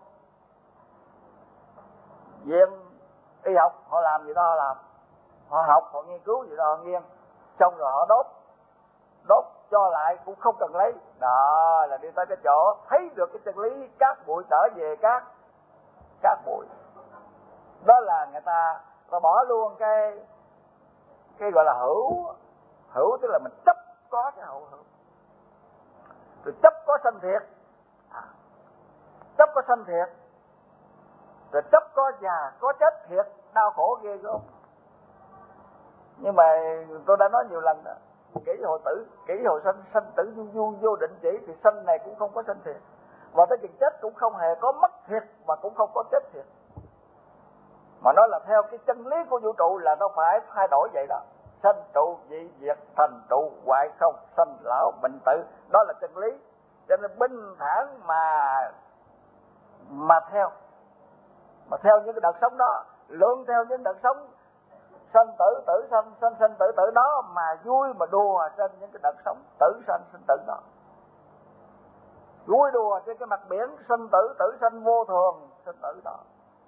Viện y học họ làm gì đó họ làm, họ học, họ nghiên cứu gì đó họ nghiên, xong rồi họ đốt, đốt cho lại cũng không cần lấy. Đó là đi tới cái chỗ thấy được cái chân lý cát bụi trở về cát, cát bụi. Đó là người ta, ta bỏ luôn cái cái gọi là hữu, hữu tức là mình chấp có cái hữu hữu, rồi chấp có sanh thiệt, à, chấp có sanh thiệt, rồi chấp có già có chết thiệt, đau khổ ghê gớm. Nhưng mà tôi đã nói nhiều lần đó, kỹ hồi tử, kỹ hồi sanh, sanh tử du du vô định chỉ, thì sanh này cũng không có sanh thiệt, và tới chừng chết cũng không hề có mất thiệt, và cũng không có chết thiệt. Mà nói là theo cái chân lý của vũ trụ là nó phải thay đổi vậy đó. Sanh trụ dị diệt, thành trụ hoại không, sanh lão bệnh tử, đó là chân lý. Cho nên bình thản mà mà theo, mà theo những cái đợt sống đó, lượng theo những đợt sống sanh tử tử sanh, sanh sanh tử tử đó, mà vui mà đùa trên những cái đợt sống tử sanh sinh tử đó. Vui đùa trên cái mặt biển sanh tử tử sanh vô thường sinh tử đó.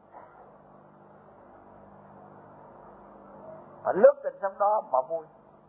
Phải lướt trên sông đó mà vui.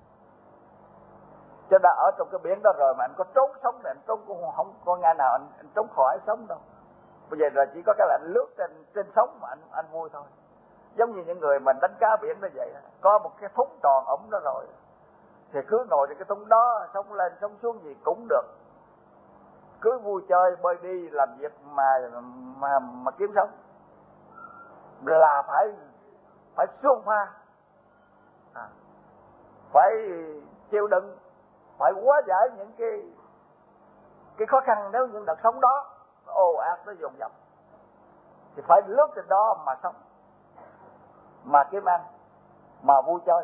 Chứ đã ở trong cái biển đó rồi mà anh có trốn sống thì anh trốn cũng không có ngày nào anh, anh trốn khỏi sống đâu. Bây giờ là chỉ có cái là anh lướt trên trên sóng mà anh anh vui thôi. Giống như những người mình đánh cá biển nó vậy, có một cái thúng tròn ổng đó rồi, thì cứ ngồi trên cái thúng đó, sống lên sống xuống gì cũng được, cứ vui chơi bơi đi làm việc mà mà mà kiếm sống. Là phải phải xuông pha, à, phải chịu đựng, phải hóa giải những cái cái khó khăn. Nếu những đợt sống đó nó ồ ạt, nó dồn dập, thì phải lướt trên đó mà sống, mà kiếm ăn, mà vui chơi.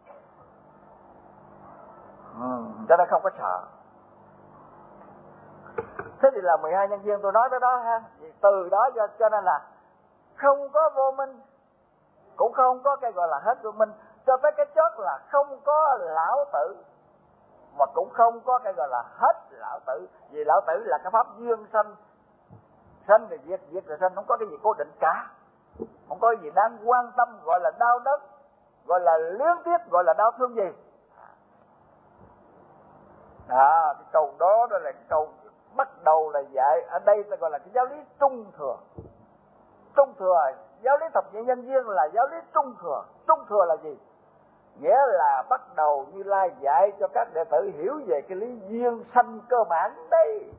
Ừ, cho nên không có sợ. Thế thì là mười hai nhân duyên tôi nói tới đó ha. Từ đó cho, cho nên là không có vô minh, cũng không có cái gọi là hết vô minh, cho tới cái chót là không có lão tử, mà cũng không có cái gọi là hết lão tử. Vì lão tử là cái pháp duyên sanh, sanh thì diệt, diệt rồi sanh, không có cái gì cố định cả, không có cái gì đáng quan tâm, gọi là đau đớn, gọi là luyến tiếc, gọi là đau thương gì. Đó, cái câu đó đó là cái câu bắt đầu là dạy ở đây ta gọi là cái giáo lý trung thừa. Trung thừa, giáo lý thập nhị nhân duyên là giáo lý trung thừa. Trung thừa là gì? Nghĩa là bắt đầu Như Lai dạy cho các đệ tử hiểu về cái lý duyên sanh cơ bản đây.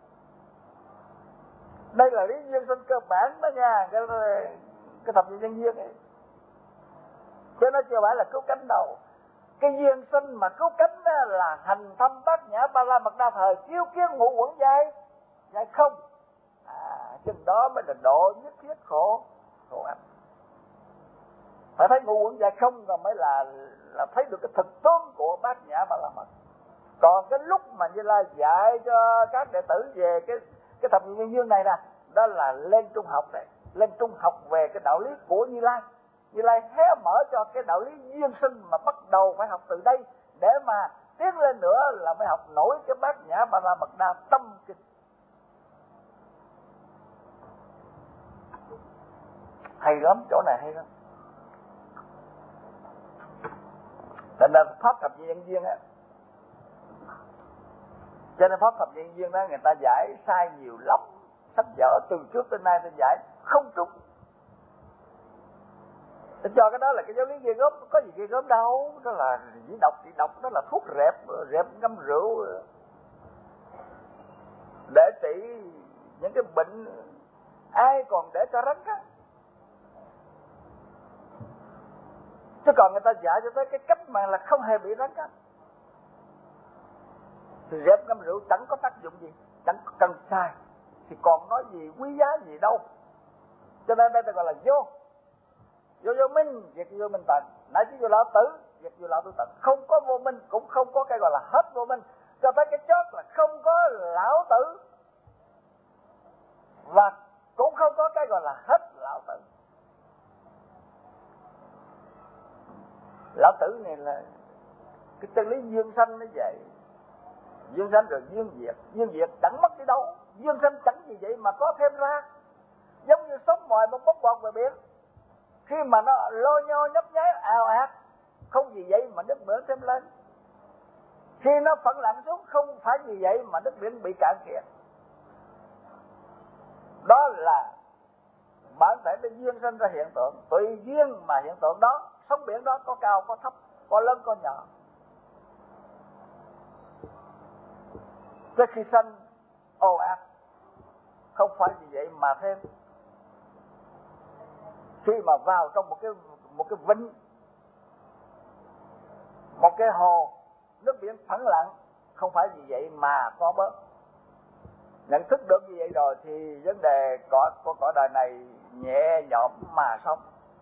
Đây là lý duyên sanh cơ bản đó nha, cái, cái thập nhị nhân duyên ấy. Chứ nó chưa phải là cứu cánh đâu. Cái duyên sinh mà cứu cánh đó là hành thâm bát nhã ba la mật đa thời chiếu kiến ngũ uẩn giai giai không. À, chừng đó mới là độ nhất thiết khổ khổ ách. Phải thấy ngũ uẩn giai không rồi mới là là thấy được cái thực tướng của bát nhã ba la mật. Còn cái lúc mà Như Lai dạy cho các đệ tử về cái cái thập nhị nhân duyên này nè, đó là lên trung học này, lên trung học về cái đạo lý của Như Lai. Như Lai hé mở cho cái đạo lý duyên sinh mà bắt đầu phải học từ đây, để mà tiến lên nữa là mới học nổi cái bát nhã ba la mật đa tâm kinh. Hay lắm, chỗ này hay lắm. Cho nên pháp thập nhị nhân duyên á, cho nên pháp thập nhị nhân duyên đó người ta giải sai nhiều lắm. Sách vở từ trước tới nay ta giải không trúng. Để cho cái đó là cái giáo lý ghê gớm, có gì ghê gớm đâu, đó là chỉ độc chỉ độc, đó là thuốc rẹp, rẹp ngâm rượu để trị những cái bệnh ai còn để cho rắn á. Chứ còn người ta dạy cho tới cái cách mà là không hề bị rắn á, thì rẹp ngâm rượu chẳng có tác dụng gì, chẳng cần sai, thì còn nói gì quý giá gì đâu. Cho nên đây ta gọi là vô vô vô minh, việc vô minh tận, nãy chứ vô lão tử, việc vô lão tử tận. Không có vô minh, cũng không có cái gọi là hết vô minh, cho tới cái chót là không có lão tử, và cũng không có cái gọi là hết lão tử. Lão tử này là cái chân lý duyên sanh nó vậy. Duyên sanh rồi duyên diệt, duyên diệt chẳng mất đi đâu, duyên sanh chẳng gì vậy mà có thêm ra. Giống như sóng mòi bong bóng bọt về biển, khi mà nó lôi nhô nhấp nháy ào ạt, không gì vậy mà nước biển thêm lên. Khi nó phận lạnh xuống, không phải gì vậy mà nước biển bị cạn kiệt. Đó là bản thể nó duyên sinh ra hiện tượng, tùy duyên mà hiện tượng đó, sóng biển đó có cao có thấp, có lớn có nhỏ. Trước khi sanh ồ ạt, không phải gì vậy mà thêm. Khi mà vào trong một cái một cái vịnh, một cái hồ, nước biển phẳng lặng, không phải gì vậy mà có bớt. Nhận thức được như vậy rồi thì vấn đề có của cõi đời này nhẹ nhõm mà sống.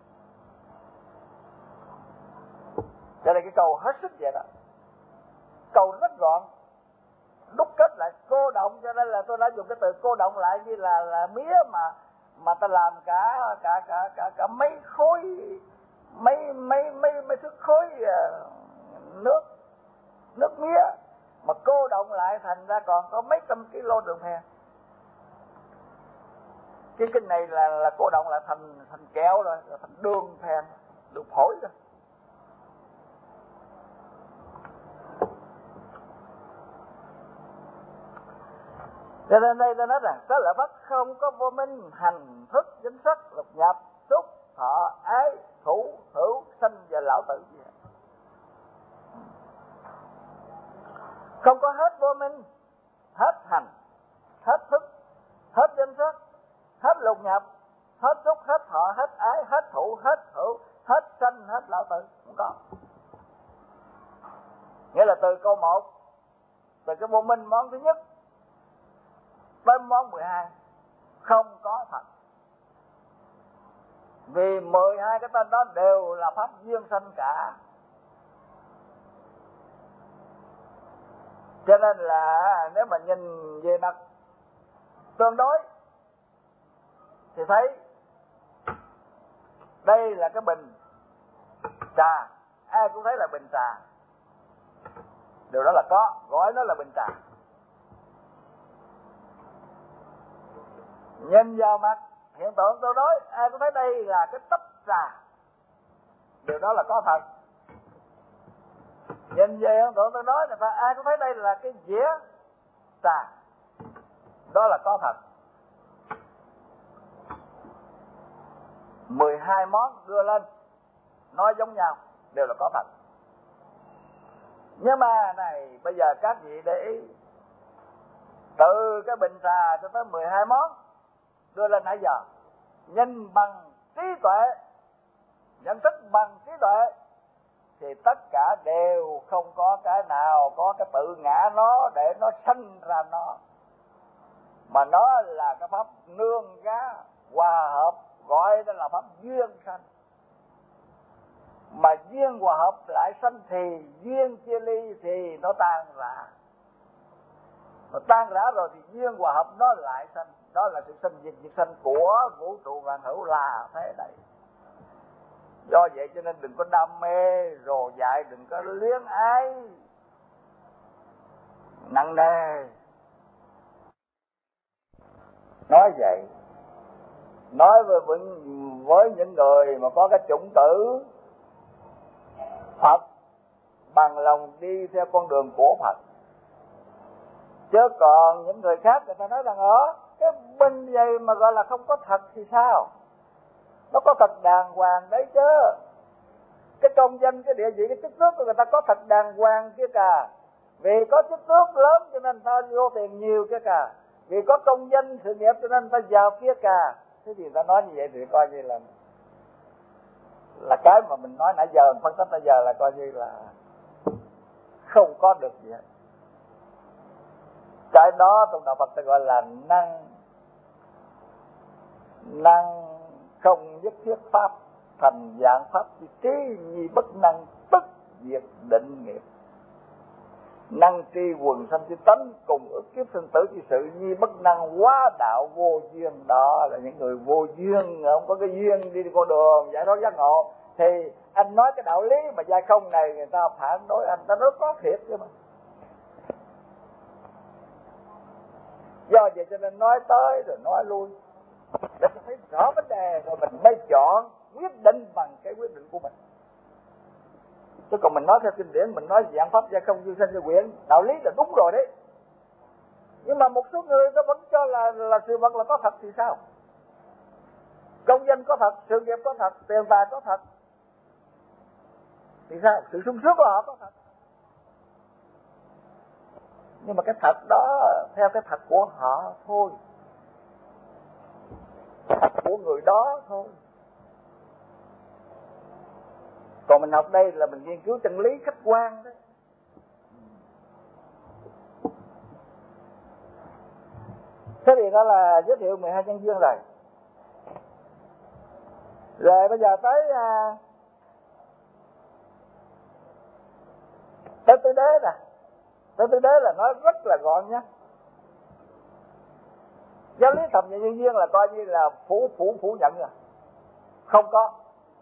Cho nên cái câu hết sức vậy đó, câu rất gọn, đúc kết lại cô động. Cho nên là tôi đã dùng cái từ cô động lại như là là mía mà mà ta làm cả cả cả cả cả mấy khối mấy mấy mấy mấy thước khối uh, nước nước mía mà cô động lại thành ra còn có mấy trăm kilo đường phèn. Cái cái này là là cô động lại thành thành kẹo rồi, thành đường phèn, đường phổi rồi. Cho nên đây ta nói rằng đó là pháp không có vô minh, hành thức danh sắc lục nhập xúc thọ ái thủ hữu sanh và lão tử gì hết. Không có hết vô minh, hết hành, hết thức, hết danh sắc, hết lục nhập, hết xúc, hết thọ, hết ái, hết thủ, hết hữu, hết sanh, hết lão tử, không có. Nghĩa là từ câu một, từ cái vô minh món thứ nhất tới món mười hai không có thật. Vì mười hai cái tên đó đều là pháp duyên sanh cả. Cho nên là nếu mà nhìn về mặt tương đối thì thấy đây là cái bình trà, ai cũng thấy là bình trà, điều đó là có, gọi nó là bình trà. Nhìn vào mặt hiện tượng tương đối, ai cũng thấy đây là cái tách trà, điều đó là có thật. Nhìn về không tưởng tôi nói người ta ai cũng thấy đây là cái dĩa trà, đó là có thật. Mười hai món đưa lên nói giống nhau đều là có thật. Nhưng mà này bây giờ các vị để ý, từ cái bình trà cho tới mười hai món đưa lên nãy giờ, nhìn bằng trí tuệ, nhận thức bằng trí tuệ, thì tất cả đều không có cái nào có cái tự ngã nó để nó sanh ra nó, mà nó là cái pháp nương gá hòa hợp, gọi đó là pháp duyên sanh. Mà duyên hòa hợp lại sanh thì duyên chia ly thì nó tan rã. Nó tan rã rồi thì duyên hòa hợp nó lại sanh. Đó là sự sanh diệt diệt sanh của vũ trụ vạn hữu là thế này. Do vậy cho nên đừng có đam mê rồi dại, đừng có luyến ái nặng nề. Nói vậy, nói với, với những người mà có cái chủng tử Phật, bằng lòng đi theo con đường của Phật. Chứ còn những người khác người ta nói rằng ở cái bên vậy mà gọi là không có thật thì sao? Nó có thật đàng hoàng đấy chứ. Cái công danh, cái địa vị, cái chức tước của người ta có thật đàng hoàng kia cả. Vì có chức tước lớn cho nên ta vô tiền nhiều kia cả. Vì có công danh sự nghiệp cho nên ta giàu kia cả. Thế thì ta nói như vậy thì coi như là là cái mà mình nói nãy giờ, phân tích nãy giờ là coi như là không có được gì hết. Cái đó trong đạo Phật ta gọi là năng năng không nhất thiết pháp, thành dạng pháp chi trí nhi bất năng, tức diệt định nghiệp. Năng tri quần sanh chi tánh, cùng ức kiếp sinh tử chi sự, nhi bất năng quá đạo vô duyên. Đó là những người vô duyên, không có cái duyên đi con đường giải thoát giác ngộ. Thì anh nói cái đạo lý mà giai không này người ta phản đối anh, ta nói có thiệt chứ mà. Do vậy cho nên nói tới rồi nói lui, để thấy rõ vấn đề rồi mình mới chọn quyết định bằng cái quyết định của mình. Chứ còn mình nói theo kinh điển, mình nói dạng pháp giai không duyên sanh như quyển, đạo lý là đúng rồi đấy. Nhưng mà một số người nó vẫn cho là là sự vật là có thật thì sao? Công danh có thật, sự nghiệp có thật, tiền tài có thật thì sao? Sự sung sướng của họ có thật. Nhưng mà cái thật đó theo cái thật của họ thôi, thật của người đó thôi. Còn mình học đây là mình nghiên cứu chân lý khách quan đó. Thế thì đó là giới thiệu mười hai nhân duyên rồi. Rồi bây giờ tới uh, tới tứ đế nè. Tới tứ đế là nói rất là gọn nhé. Giáo lý thập nhị nhân duyên là coi như là phủ phủ phủ nhận rồi, không có.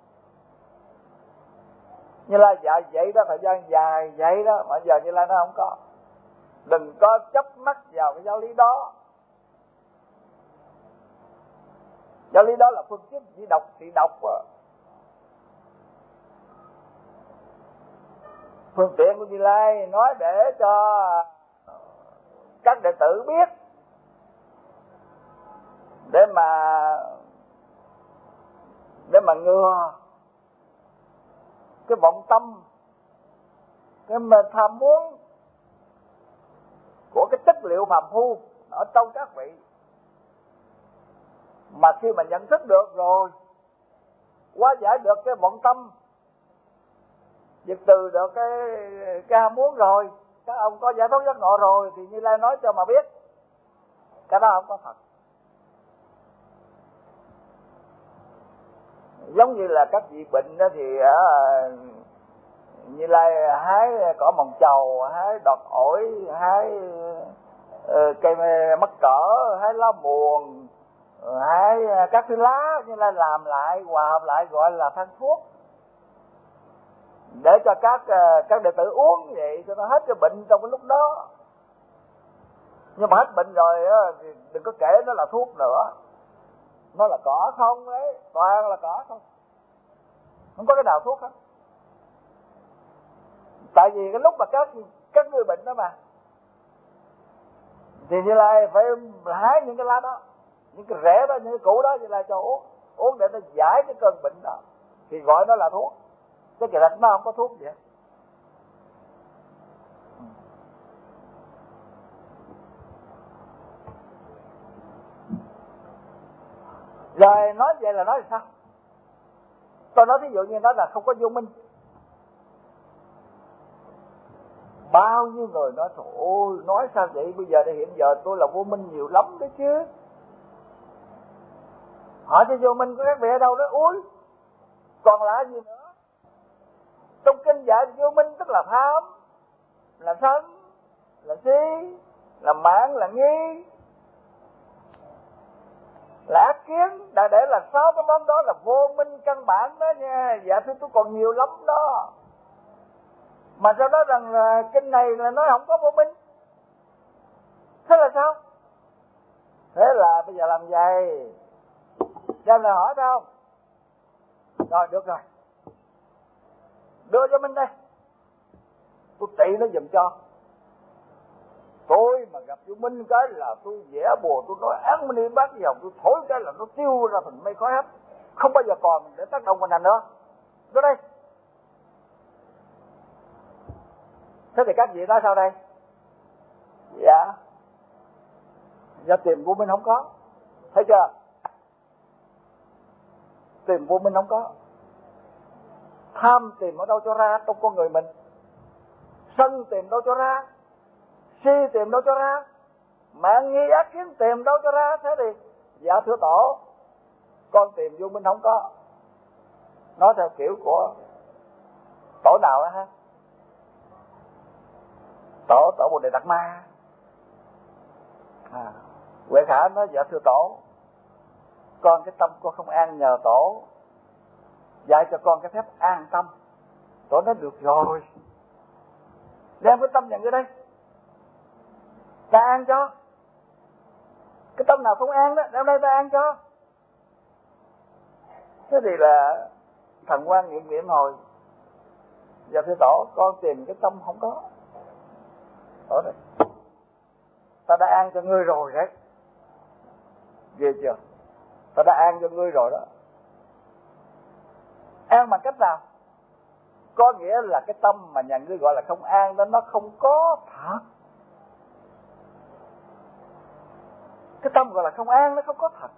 Như Lai dạy vậy đó, thời gian dài vậy đó, mà giờ Như Lai nó không có. Đừng có chấp mắc vào cái giáo lý đó. Giáo lý đó là phương pháp chỉ đọc thì đọc à. Phương tiện của Như Lai nói để cho các đệ tử biết, để mà để mà ngừa cái vọng tâm, cái tham muốn của cái chất liệu phàm phu ở trong các vị. Mà khi mà nhận thức được rồi, hóa giải được cái vọng tâm, diệt trừ được cái cái ham muốn rồi, các ông có giải thoát giác ngộ rồi, thì Như Lai nói cho mà biết cái đó không có thật. Giống như là các vị bệnh đó thì uh, Như Lai hái cỏ mồng trầu, hái đọt ổi, hái uh, cây mắc cỡ, hái lá muồng, hái các cái lá Như Lai làm lại, hòa hợp lại gọi là thang thuốc, để cho các uh, các đệ tử uống vậy cho nó hết cái bệnh trong cái lúc đó. Nhưng mà hết bệnh rồi uh, thì đừng có kể nó là thuốc nữa. Nó là cỏ không đấy, toàn là cỏ không, không có cái nào thuốc hết. Tại vì cái lúc mà các các người bệnh đó mà, thì Như Lai phải hái những cái lá đó, những cái rễ đó, những cái củ đó, Như Lai cho uống, uống để nó giải cái cơn bệnh đó, thì gọi nó là thuốc. Chứ kỳ thật nó không có thuốc gì hết. Rồi nói vậy là nói là sao? Tôi nói ví dụ như đó là không có vô minh. Bao nhiêu người nói thôi, ôi nói sao vậy, bây giờ hiện giờ tôi là vô minh nhiều lắm đấy chứ. Hỏi cho vô minh có các vị ở đâu đó, ôi còn là gì nữa? Trong kinh dạy vô minh tức là tham, là sân, là si, là mạng, là nghi, là ác kiến. Đã để là sáu cái món đó là vô minh căn bản đó nha. Dạ thưa tôi còn nhiều lắm đó. Mà sao nói rằng là kinh này là nói không có vô minh? Thế là sao? Thế là bây giờ làm vậy, đem lại hỏi đâu? Rồi được rồi, đưa cho mình đây, tôi trị nó giùm cho. Tôi mà gặp vô minh cái là tôi vẽ bùa, tôi nói án minh bát dòng, tôi thổi cái là nó tiêu ra thành mây khói hấp, không bao giờ còn để tác động vào hành nữa. Đưa đây. Thế thì các vị nói sao đây? Dạ Dạ tìm vô minh không có. Thấy chưa? Tìm vô minh không có. Tham tìm ở đâu cho ra trong con người mình? Sân tìm đâu cho ra? Si tìm đâu cho ra? Mạng nghi ác kiến tìm đâu cho ra? Thế thì dạ thưa tổ, con tìm vô minh không có. Nói theo kiểu của tổ nào đó ha? Tổ tổ Bồ Đề Đạt Ma. À, Huệ Khả nói dạ thưa tổ, con cái tâm con không an, nhờ tổ dạy cho con cái phép an tâm. Tổ nói được rồi, đem cái tâm nhận vô đây, ta an cho. Cái tâm nào không an đó, đem đây ta an cho. Thế thì là thần quan nghiệm nghiệm hồi, dạ thưa tổ, con tìm cái tâm không có. Tổ này, ta đã an cho ngươi rồi đấy. Ghê chưa? Ta đã an cho ngươi rồi đó. An bằng cách nào? Có nghĩa là cái tâm mà nhà ngươi gọi là không an đó, nó không có thật. Cái tâm gọi là không an, nó không có thật.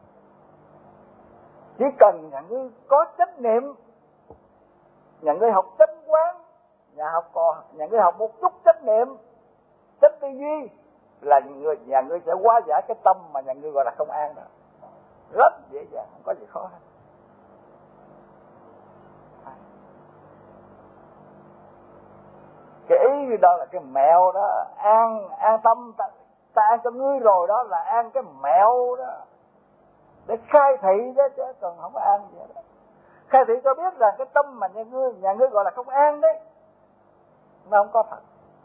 Chỉ cần nhà ngươi có trách niệm, nhà ngươi học chánh quán, nhà học còn nhà ngươi học một chút trách niệm, trách tư duy, là người nhà ngươi sẽ hóa giải cái tâm mà nhà ngươi gọi là không an đó. Rất dễ dàng, không có gì khó hết. Cái ý đó là cái mẹo đó. An an tâm, ta, ta an cho ngươi rồi đó, là an cái mẹo đó để khai thị đó, chứ còn không có an gì đó. Khai thị cho biết là cái tâm mà nhà ngươi nhà ngươi gọi là không an đấy, nó không có thật.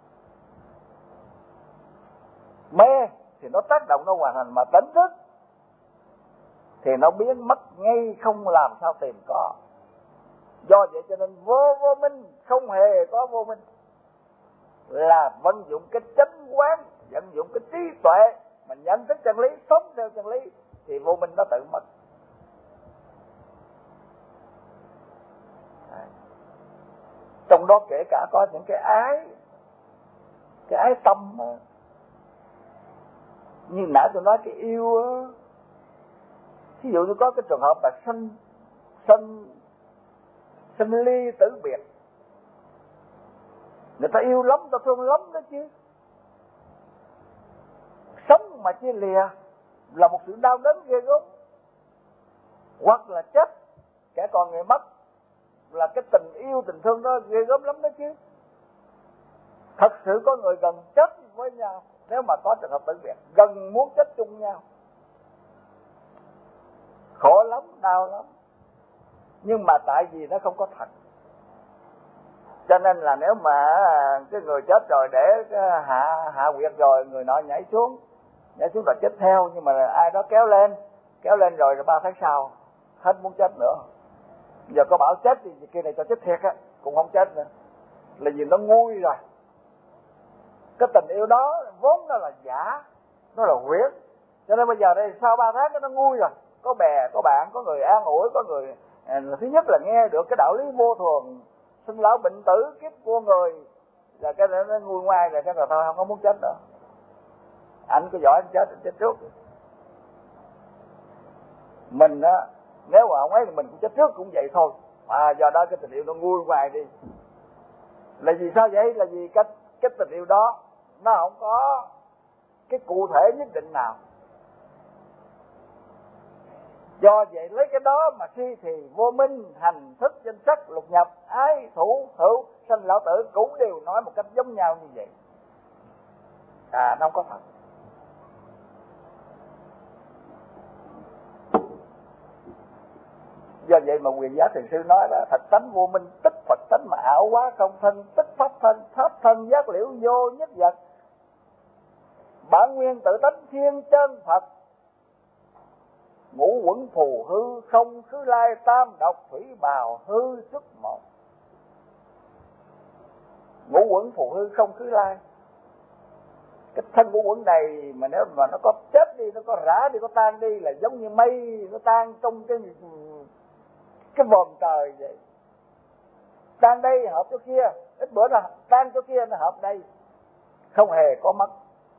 Mê thì nó tác động, nó hoàn thành, mà tỉnh thức thì nó biến mất ngay, không làm sao tìm có. Do vậy cho nên vô vô minh không hề có vô minh, là vận dụng cái chánh quán, vận dụng cái trí tuệ mà nhận thức chân lý, sống theo chân lý, thì vô minh nó tự mất. Trong đó kể cả có những cái ái, cái ái tâm đó. Như nãy tôi nói cái yêu á, ví dụ như có cái trường hợp là sinh sinh sinh ly tử biệt, người ta yêu lắm, ta thương lắm đó chứ. Sống mà chia lìa là một sự đau đớn ghê gớm. Hoặc là chết, kẻ còn người mất, là cái tình yêu tình thương đó ghê gớm lắm đó chứ. Thật sự có người gần chết với nhau, nếu mà có trường hợp tử biệt, gần muốn chết chung nhau, khổ lắm, đau lắm. Nhưng mà tại vì nó không có thật, cho nên là nếu mà cái người chết rồi để hạ hạ quyệt rồi, người nọ nhảy xuống, nhảy xuống là chết theo. Nhưng mà ai đó kéo lên, kéo lên rồi rồi ba tháng sau hết muốn chết nữa. Giờ có bảo chết thì kia này cho chết thiệt á, cũng không chết nữa. là vì nó nguôi rồi. Cái tình yêu đó vốn nó là giả, nó là huyễn. Cho nên bây giờ đây sau ba tháng nó nguôi rồi, có bè, có bạn, có người an ủi, có người à, thứ nhất là nghe được cái đạo lý vô thường, sinh lão bệnh tử, kiếp của người, là cái nó, nó nguôi ngoai rồi, cái rồi thôi không có muốn chết nữa. Anh có giỏi anh chết, anh chết trước. Mình á, nếu mà không ấy thì mình cũng chết trước cũng vậy thôi. À do đó cái tình yêu nó nguôi ngoài đi. Là vì sao vậy? Là vì cái, cái tình yêu đó nó không có cái cụ thể nhất định nào. Do vậy lấy cái đó mà si thì vô minh, hành thức, danh sắc, lục nhập, ái, thủ, hữu, sanh lão tử cũng đều nói một cách giống nhau như vậy. À nó không có thật. Do vậy mà Quyền Giá Thiền Sư nói đó, thật tánh vô minh, tức Phật tánh mà ảo quá không thân, tức pháp thân, pháp thân giác liễu vô nhất vật. Bản nguyên tự tánh thiên chân Phật, ngũ quẩn phù hư không khứ lai, tam độc thủy bào hư xuất một. Ngũ quẩn phù hư không khứ lai. Cái thân ngũ quẩn này mà nếu mà nó có chết đi, nó có rã đi, có tan đi là giống như mây nó tan trong cái cái vòm trời vậy. Tan đây hợp chỗ kia, ít bữa là tan chỗ kia nó hợp đây, không hề có mất.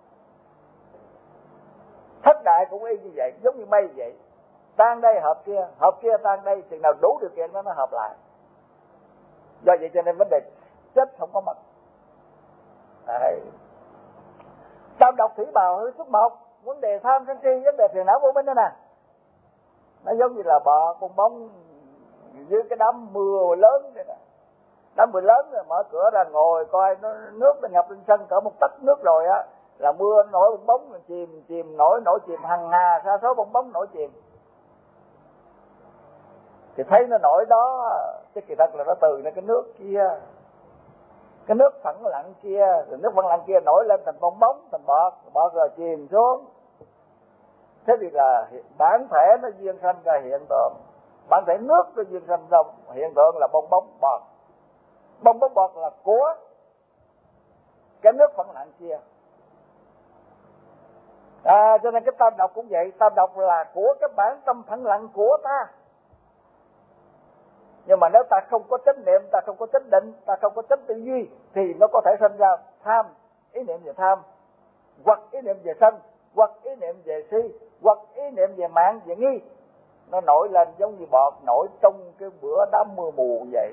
Thất đại cũng y như vậy, giống như mây vậy. Tan đây hợp kia, hợp kia tan đây, chừng nào đủ điều kiện đó nó hợp lại. Do vậy cho nên vấn đề chết không có mất. Đấy. Tam độc thủy bào hư xuất một. Vấn đề tham sân si, vấn đề phiền não vô minh đó nè, nó giống như là bọt bong bóng dưới cái đám mưa lớn vậy nè. Đám mưa lớn rồi mở cửa ra ngồi coi nó, nước nó ngập lên sân cỡ một tấc nước rồi á, là mưa nổi bong bóng chìm chìm nổi nổi chìm hàng hà sa số bong bóng nổi chìm. Thì thấy nó nổi đó, chứ kỳ thật là nó từ cái nước kia, cái nước phẳng lặng kia, rồi nước phẳng lặng kia nổi lên thành bong bóng, thành bọt, bọt rồi chìm xuống. Thế thì là bản thể nó duyên sanh ra hiện tượng, bản thể nước nó duyên sanh ra hiện tượng là bong bóng bọt. Bong bóng bọt là của cái nước phẳng lặng kia. À, cho nên cái tam độc cũng vậy, tam độc là của cái bản tâm phẳng lặng của ta. Nhưng mà nếu ta không có chánh niệm, ta không có chánh định, ta không có chánh tư duy, thì nó có thể sinh ra tham, ý niệm về tham, hoặc ý niệm về sân, hoặc ý niệm về si, hoặc ý niệm về mạng, về nghi. Nó nổi lên giống như bọt nổi trong cái bữa đám mưa mù vậy.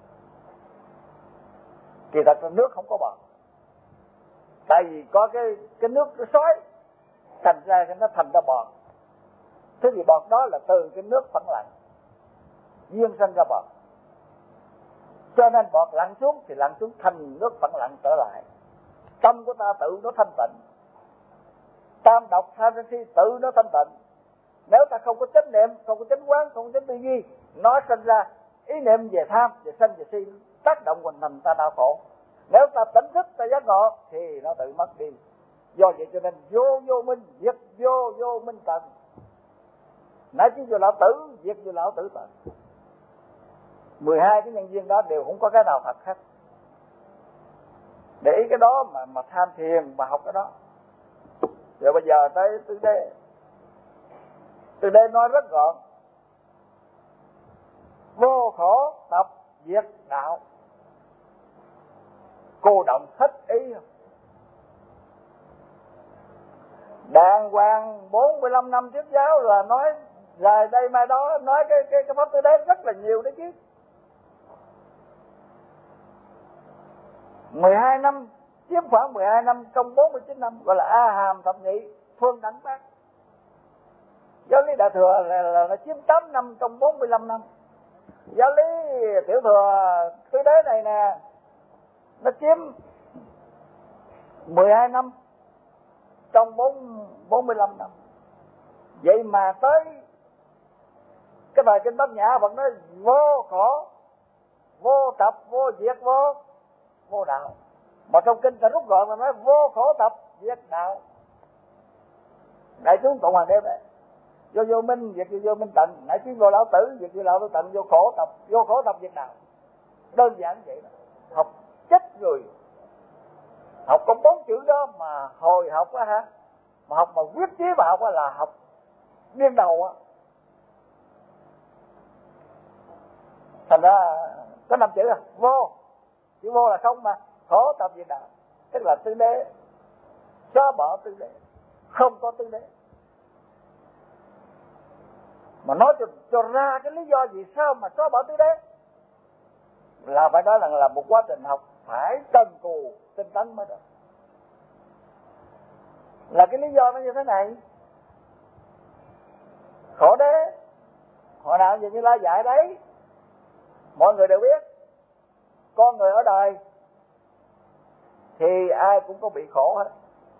Kỳ thật là nước không có bọt, tại vì có cái cái nước nó xói, thành ra nó thành ra bọt. Thế thì bọt đó là từ cái nước phẳng lặng duyên sinh ra bọt. Cho nên bọt lặn xuống thì lặn xuống thành nước phẳng lặng trở lại. Tâm của ta tự nó thanh tịnh, tam độc tham sân si tự nó thanh tịnh. Nếu ta không có chánh niệm, không có chánh quán, không có chánh tư duy, nó sinh ra ý niệm về tham, về sân, về si, tác động hoàn thành ta đau khổ. Nếu ta tỉnh thức, ta giác ngộ thì nó tự mất đi. Do vậy cho nên vô vô minh diệt vô vô minh tận. Nãy chứ vô lão tử diệt vô lão tử tận. mười hai cái nhân duyên đó đều không có cái nào thật hết. Để ý cái đó mà mà tham thiền mà học cái đó. Rồi bây giờ tới từ đây, từ đây nói rất gọn: vô khổ tập diệt đạo. Cô động hết ý không? Đàng hoàng bốn mươi lăm năm thuyết giáo là nói rồi đây mai đó nói cái cái cái pháp tư đấy rất là nhiều đấy chứ. mười hai năm, chiếm khoảng mười hai năm trong bốn mươi chín năm, gọi là A Hàm Thập Nhị Phương Đẳng Bác. Giáo lý Đại Thừa là, là, là chiếm tám năm trong bốn mươi lăm năm. Giáo lý Tiểu Thừa Tứ Đế này nè, nó chiếm mười hai năm trong bốn mươi lăm năm. Vậy mà tới cái bài kinh Bát Nhã vẫn nói vô khổ, vô tập, vô diệt, vô vô đạo. Mà trong kinh ta rút gọn là nói vô khổ tập diệt đạo. Đại chúng Cộng Hòa Đêm đấy, vô vô minh diệt vô minh tận, nãy chứ vô lão tử diệt vô lão tử tận, vô khổ tập vô khổ tập diệt đạo. Đơn giản vậy đó. Học chết người. Học có bốn chữ đó mà hồi học á hả, mà học mà quyết chí mà học á là học điên đầu á. Thành ra có năm chữ à, vô, chữ vô là không mà, khổ tập gì đạo, tức là tư đế, xóa bỏ tư đế, không có tư đế. Mà nói cho, cho ra cái lý do gì sao mà xóa bỏ tư đế, là phải nói rằng là một quá trình học phải cần cù tinh tấn mới được. Là cái lý do nó như thế này, khổ đế hồi nào giờ Như Lai dạy đấy, mọi người đều biết. Con người ở đời thì ai cũng có bị khổ hết.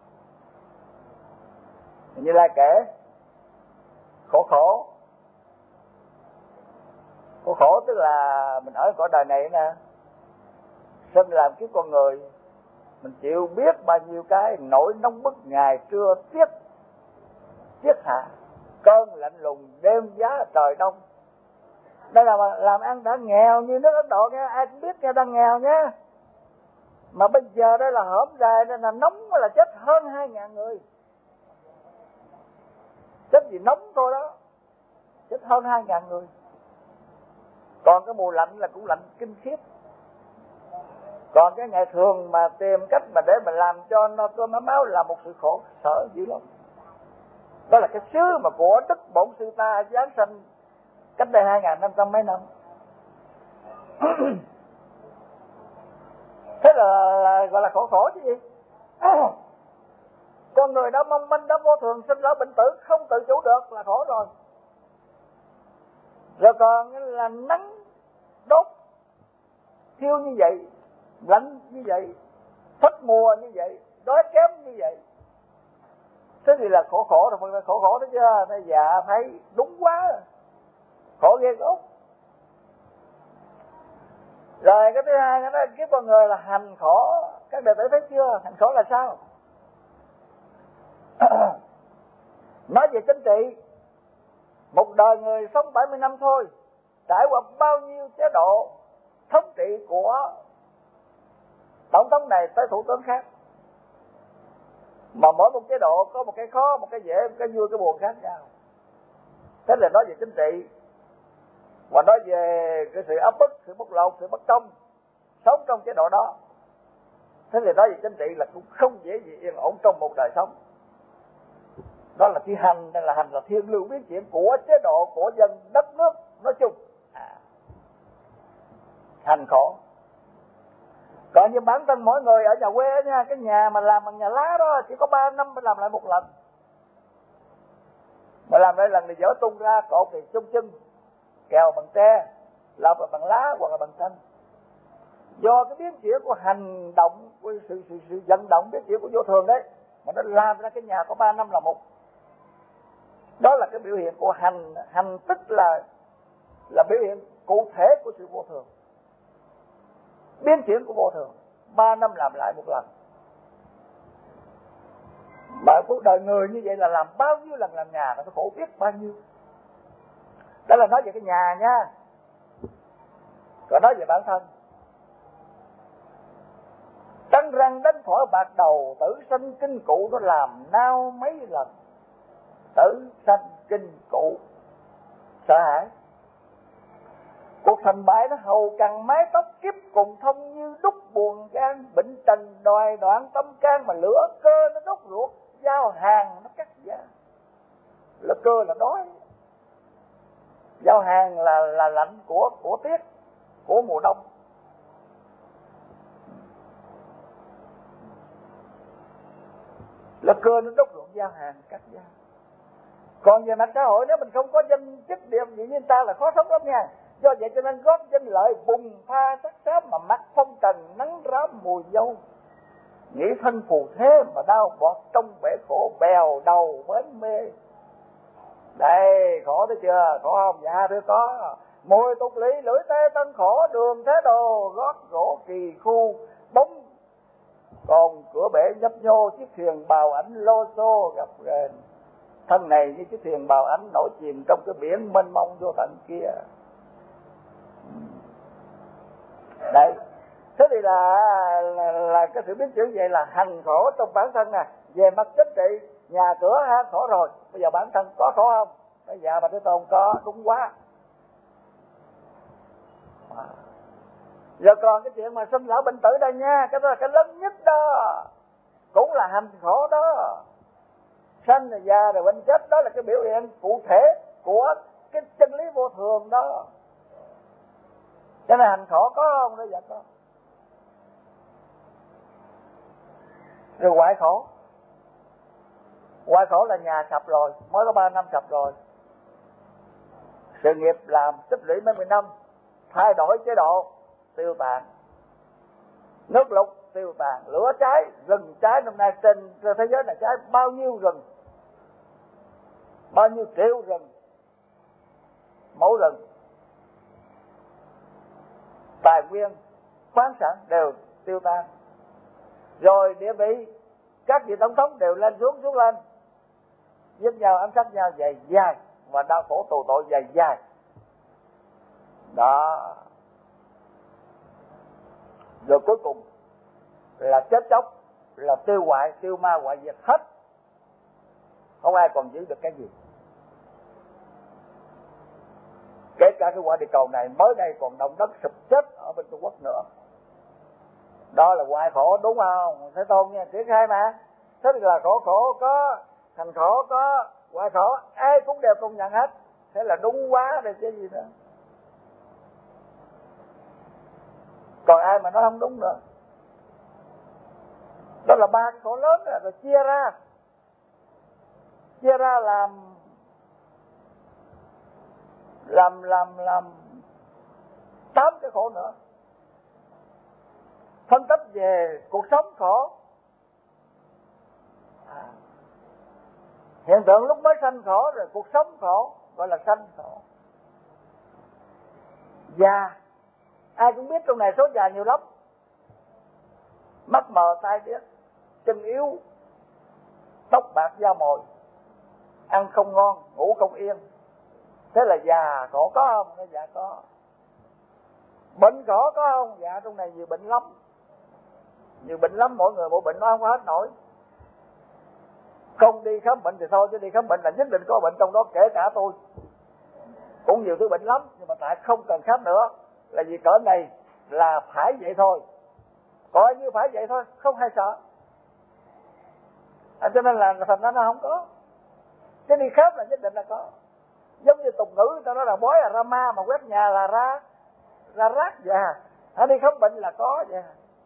Như Lai kể khổ khổ khổ khổ tức là mình ở cõi đời này nè, sinh làm kiếp con người, mình chịu biết bao nhiêu cái nỗi nóng bức ngày trưa tiết tiết hạ, cơn lạnh lùng đêm giá trời đông. Đây là làm ăn đã nghèo như nước Ấn Độ nghe, ai cũng biết nghe đang nghèo nhé. Mà bây giờ đây là hổm rày nên là nóng là chết hơn hai ngàn người. Chết gì nóng thôi đó, chết hơn hai ngàn người. Còn cái mùa lạnh là cũng lạnh kinh khiếp. Còn cái ngày thường mà tìm cách mà để mà làm cho nó cơm ấm áo là một sự khổ sở dữ lắm. Đó là cái sứ mà của Đức Bổn Sư ta giáng sanh cách đây hai ngàn năm trăm mấy năm. Thế là, là gọi là khổ khổ chứ gì. Con người đã mong manh, đã vô thường, sinh lão bệnh tử, không tự chủ được là khổ rồi. Rồi còn là nắng đốt thiêu như vậy, lạnh như vậy, thất mùa như vậy, đói kém như vậy. Thế thì là khổ khổ rồi, phần khổ khổ đó chứ. Nó dạ thấy đúng quá, khổ ghê gớm. Rồi cái thứ hai nó nói kiếp con người là hành khổ. Các đệ tử thấy chưa, hành khổ là sao? Nói về chính trị, một đời người sống bảy mươi năm thôi, trải qua bao nhiêu chế độ thống trị của tổng thống này tới thủ tướng khác, mà mỗi một chế độ có một cái khó, một cái dễ, một cái vui, cái buồn khác nhau. Thế là nói về chính trị, và nói về cái sự áp bức, sự bóc lột, sự bất công sống trong chế độ đó. Thế thì nói về chính trị là cũng không dễ gì yên ổn trong một đời sống. Đó là thi hành, đây là hành là thiên lưu biến chuyển của chế độ, của dân đất nước nói chung. À, hành khổ. Còn như bản thân mỗi người ở nhà quê nha, cái nhà mà làm bằng nhà lá đó chỉ có ba năm mới làm lại một lần. Mà làm lại lần thì dỡ tung ra, cột thì chung chân, kèo bằng tre, lợp bằng lá hoặc là bằng tranh. Do cái biến chuyển của hành động, của sự, sự, sự vận động biến chuyển của vô thường đấy, mà nó làm ra cái nhà có ba năm là một. Đó là cái biểu hiện của hành. Hành tức là là biểu hiện cụ thể của sự vô thường, biến chuyển của vô thường. Ba năm làm lại một lần. Mà cuộc đời người như vậy là làm bao nhiêu lần làm nhà, nó khổ biết bao nhiêu. Đó là nói về cái nhà nha. Còn nói về bản thân, trắng răng đánh thỏi bạc đầu, tử sanh kinh cụ nó làm nao mấy lần. Tử sanh kinh cụ, sợ hãi. Cuộc thành bại nó hầu cằn mái tóc, kiếp cùng thông như đúc buồn gan. Bệnh trần đòi đoạn tâm can, mà lửa cơ nó đốt ruột, giao hàng nó cắt da. Lửa cơ là đói, giao hàng là là lạnh của của tiết, của mùa đông. Lửa cơ nó đốt ruột, giao hàng cắt da. Còn về mặt xã hội, nếu mình không có danh chức địa vị như ta là khó sống lắm nha. Do vậy cho nên góp danh lợi bùng pha sắc sám, mà mắt phong trần nắng rám mùi dâu. Nghĩ thân phù thế mà đau bọt trong bể khổ, bèo đầu bến mê. Đây, khổ thấy chưa? Khổ không? Dạ thưa có. Mùi tục lý, lưỡi tê tân khổ, đường thế đồ, gót gỗ kỳ khu, bóng còn cửa bể nhấp nhô, chiếc thuyền bào ảnh lô xô gặp rền. Thân này như chiếc thuyền bào ảnh nổi chìm trong cái biển mênh mông vô tận kia. Đấy, Thế thì là, là là cái sự biến chuyển vậy là hành khổ trong bản thân nè. Về mặt chính trị, nhà cửa ha khổ rồi, bây giờ bản thân có khổ không? Bây giờ bà Thế Tôn có, đúng quá. Rồi còn cái chuyện mà sinh lão bệnh tử đây nha, cái đó là cái lớn nhất đó, cũng là hành khổ đó. Sanh rồi già rồi bệnh chết, đó là cái biểu hiện cụ thể của cái chân lý vô thường đó. Cho nên hành khổ có không? Đó dạ có. Rồi hoại khổ, hoại khổ là nhà sập rồi, mới có ba năm sập rồi, sự nghiệp làm tích lũy mấy mươi năm, thay đổi chế độ tiêu tàn, nước lụt tiêu tàn, lửa cháy, rừng cháy. Năm nay trên thế giới này cháy bao nhiêu rừng, bao nhiêu triệu rừng, mẫu rừng, tài nguyên khoáng sản đều tiêu tan. Rồi địa vị các vị tổng thống đều lên xuống xuống lên, giết nhau ám sát nhau dài dài, và đau khổ tù tội dài dài đó. Rồi cuối cùng là chết chóc, là tiêu hoại, tiêu ma hoại diệt hết, không ai còn giữ được cái gì. Kể cả cái quả địa cầu này, mới đây còn động đất sụp chết ở bên Trung Quốc nữa. Đó là hoại khổ, đúng không? Thế Tôn nha, triển khai mà. Thế là khổ khổ có, thành khổ có, hoại khổ, ai cũng đều công nhận hết. Thế là đúng quá rồi chứ gì nữa. Còn ai mà nói không đúng nữa. Đó là ba cái khổ lớn rồi, rồi chia ra. Chia ra làm làm làm làm tám cái khổ nữa. Phân tích về cuộc sống khổ, à, hiện tượng lúc mới sanh khổ, rồi cuộc sống khổ, gọi là sanh khổ. Già, ai cũng biết trong này số già nhiều lắm, mắt mờ tai điếc, chân yếu, tóc bạc da mồi, ăn không ngon, ngủ không yên. Thế là già khổ có không? Nó dạ có. Bệnh khổ có không? Dạ trong này nhiều bệnh lắm, nhiều bệnh lắm, mỗi người mỗi bệnh nó không hết nổi. Không đi khám bệnh thì thôi, chứ đi khám bệnh là nhất định có bệnh trong đó, kể cả tôi cũng nhiều thứ bệnh lắm, nhưng mà tại không cần khám nữa, là vì cỡ này là phải vậy thôi, coi như phải vậy thôi, không hay sợ. À, cho nên là thành ra nó không có. Chứ đi khám là nhất định là có. Giống như tục ngữ người ta nói là bói là ra ma, mà quét nhà là ra ra rác già. À, đi khám bệnh là có vậy.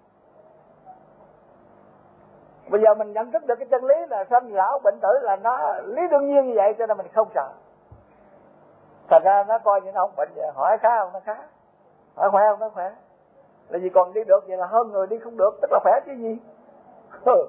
Bây giờ mình nhận thức được cái chân lý là sanh lão bệnh tử là nó lý đương nhiên như vậy, cho nên mình không sợ. Thành ra nó coi như nó không bệnh vậy, hỏi khá không nó khá, hỏi khỏe không nó khỏe. Là vì còn đi được vậy là hơn người đi không được, tức là khỏe chứ gì. Ừ.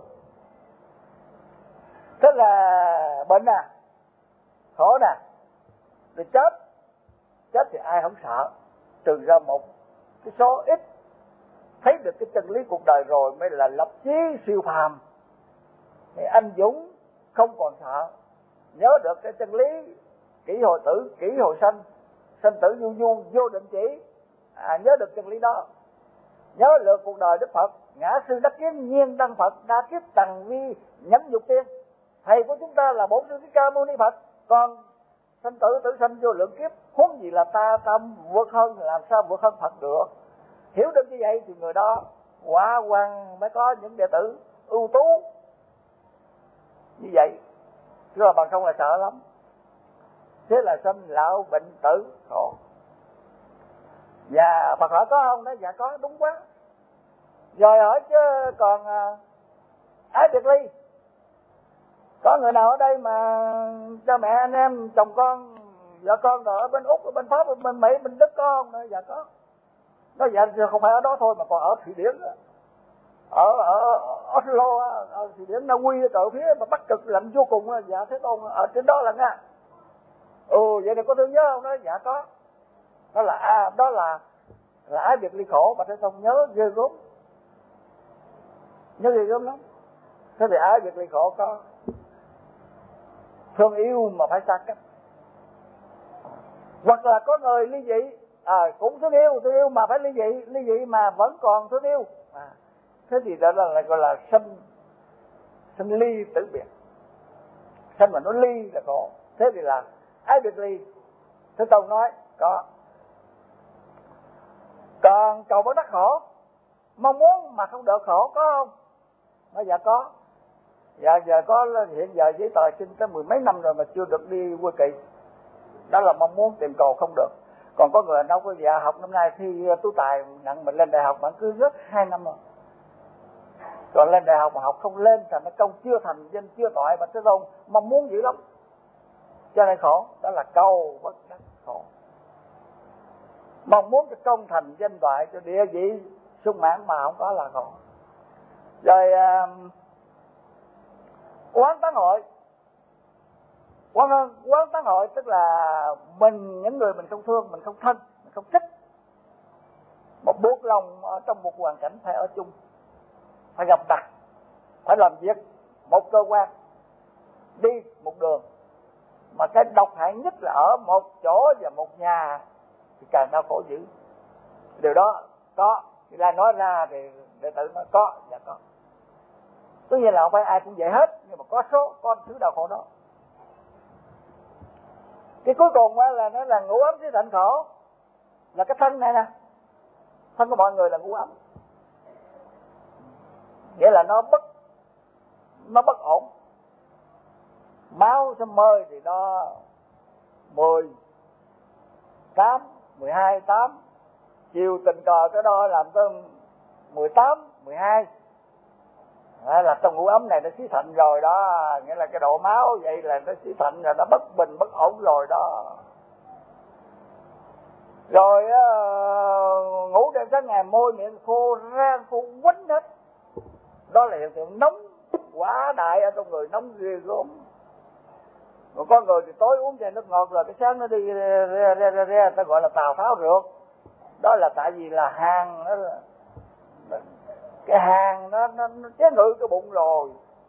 Thế là bệnh nè, khổ nè, rồi chết. Chết thì ai không sợ, trừ ra một cái số ít thấy được cái chân lý cuộc đời rồi mới là lập chí siêu phàm, thì anh dũng không còn sợ, nhớ được cái chân lý kỷ hồi tử, kỷ hồi sanh, sanh tử du du vô định chỉ, à, nhớ được chân lý đó. Nhớ được cuộc đời Đức Phật, ngã sư đắc kiến nhiên đăng Phật, đa kiếp tầng vi nhẫn dục tiên, thầy của chúng ta là Bổn Sư Thích Ca Mâu Ni Phật. Còn sanh tử tử sanh vô lượng kiếp, huống gì là ta tâm vượt hơn, làm sao vượt hơn Phật được. Hiểu được như vậy thì người đó quả quan mới có những đệ tử ưu tú như vậy, chứ mà bằng không là sợ lắm. Thế là sanh lão bệnh tử khổ. Và Phật hỏi có không? Nói dạ có, đúng quá. Rồi hỏi chứ còn à, ái biệt ly, có người nào ở đây mà cha mẹ anh em chồng con vợ con rồi ở bên Úc, ở bên Pháp, ở bên Mỹ, bên Đức có không? Nói dạ có. Nói dạ không phải ở đó thôi mà còn ở Thụy Điển, ở ở Oslo, ở Thụy Điển, Na Uy, ở phía mà Bắc Cực lạnh vô cùng. Dạ Thế Tôn ở trên đó là nha. Ừ vậy thì có thương nhớ không? Nói dạ có. Đó là à, đó là là ái biệt ly khổ, mà Thế Tôn nhớ ghê gớm, nhớ ghê gớm lắm. Thế thì ái biệt ly khổ có. Thương yêu mà phải xa cách. Hoặc là có người ly dị, à, cũng thương yêu thương yêu mà phải ly dị, ly dị mà vẫn còn thương yêu. À, thế thì đó là, là gọi là sinh sinh ly tử biệt. Sinh mà nó ly là khổ. Thế thì là ai được ly? Thế Tông nói có. Còn cầu bất đắc khổ, mong muốn mà không được khổ có không? Nói dạ có. Dạ giờ có, hiện giờ giấy tờ xin tới mười mấy năm rồi mà chưa được đi Hoa Kỳ. Đó là mong muốn tìm cầu không được. Còn có người đâu có dạ học năm nay thi tú tài nặng mình lên đại học bạn cứ rớt hai năm rồi. Còn lên đại học mà học không lên thành nó công chưa thành danh chưa toại mà Thế Tôn mong muốn dữ lắm. Cho nên khổ, đó là cầu bất đắc khổ. Mong muốn cho công thành danh toại, cho địa vị sung mãn mà không có là khổ. Rồi uh, oán tán hội. Quán, quán tán hội tức là mình, những người mình không thương, mình không thân, mình không thích, một buộc lòng ở trong một hoàn cảnh phải ở chung, phải gặp mặt, phải làm việc một cơ quan, đi một đường, mà cái độc hại nhất là ở một chỗ và một nhà thì càng đau khổ dữ. Điều đó có, thì là nói ra thì đệ tử nói có, dạ có. Tất nhiên là không phải ai cũng vậy hết, nhưng mà có số, có thứ đau khổ đó. Cái cuối cùng là nó là ngũ ấm xí thạnh khổ, là cái thân này nè, thân của mọi người là ngũ ấm, nghĩa là nó bất nó bất ổn. Máu sớm mơi thì nó mười, tám, mười hai, tám, chiều tình cờ cái đó làm tới mười tám, mười hai. Đó là trong ngũ ấm này nó xí thạnh rồi đó, nghĩa là cái độ máu vậy là nó xí thạnh rồi, nó bất bình bất ổn rồi đó. Rồi uh, ngủ đêm sáng ngày môi miệng khô rang khô quánh hết. Đó là hiện tượng nóng quá đại ở trong người, nóng ghê gớm. Còn con người thì tối uống chai nước ngọt rồi cái sáng nó đi re re re re, ta gọi là Tào Tháo rượt. Đó là tại vì là hàng nó là cái hàng nó nó, nó chế ngự cái bụng rồi,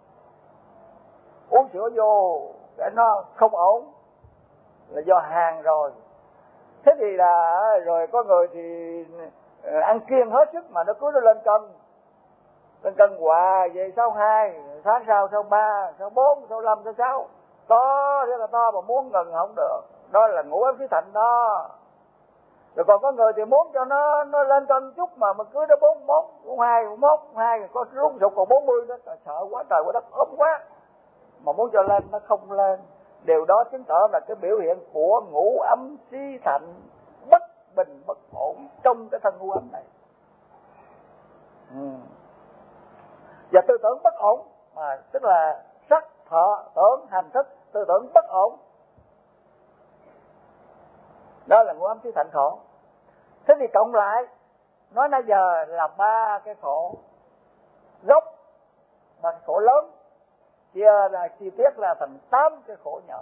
uống sữa vô để nó không ổn là do hàng rồi. Thế thì là rồi có người thì ăn kiêng hết sức mà nó cứ nó lên cân, lên cân hoài về sau hai, tháng sau sau ba, sau bốn, sau năm, sau sáu, to rất là to mà muốn ngừng không được. Đó là ngũ ấm xí thạnh đó. Rồi còn có người thì muốn cho nó nó lên cân chút mà mà cứ nó bốn mốt, bốn hai, bốn mốt, hai, có lúc sụt còn bốn mươi đó, sợ quá trời quá đất, ốm quá mà muốn cho lên nó không lên. Điều đó chứng tỏ là cái biểu hiện của ngũ ấm xí thạnh bất bình bất ổn trong cái thân ngũ ấm này. Ừ. Và tư tưởng bất ổn, mà tức là sắc, thọ, tưởng, hành thức, tư tưởng bất ổn. Đó là ngũ ấm xí thạnh khổ. Thế thì cộng lại, nói nãy giờ là ba cái khổ gốc, ba cái khổ lớn, chia là chi tiết là thành tám cái khổ nhỏ.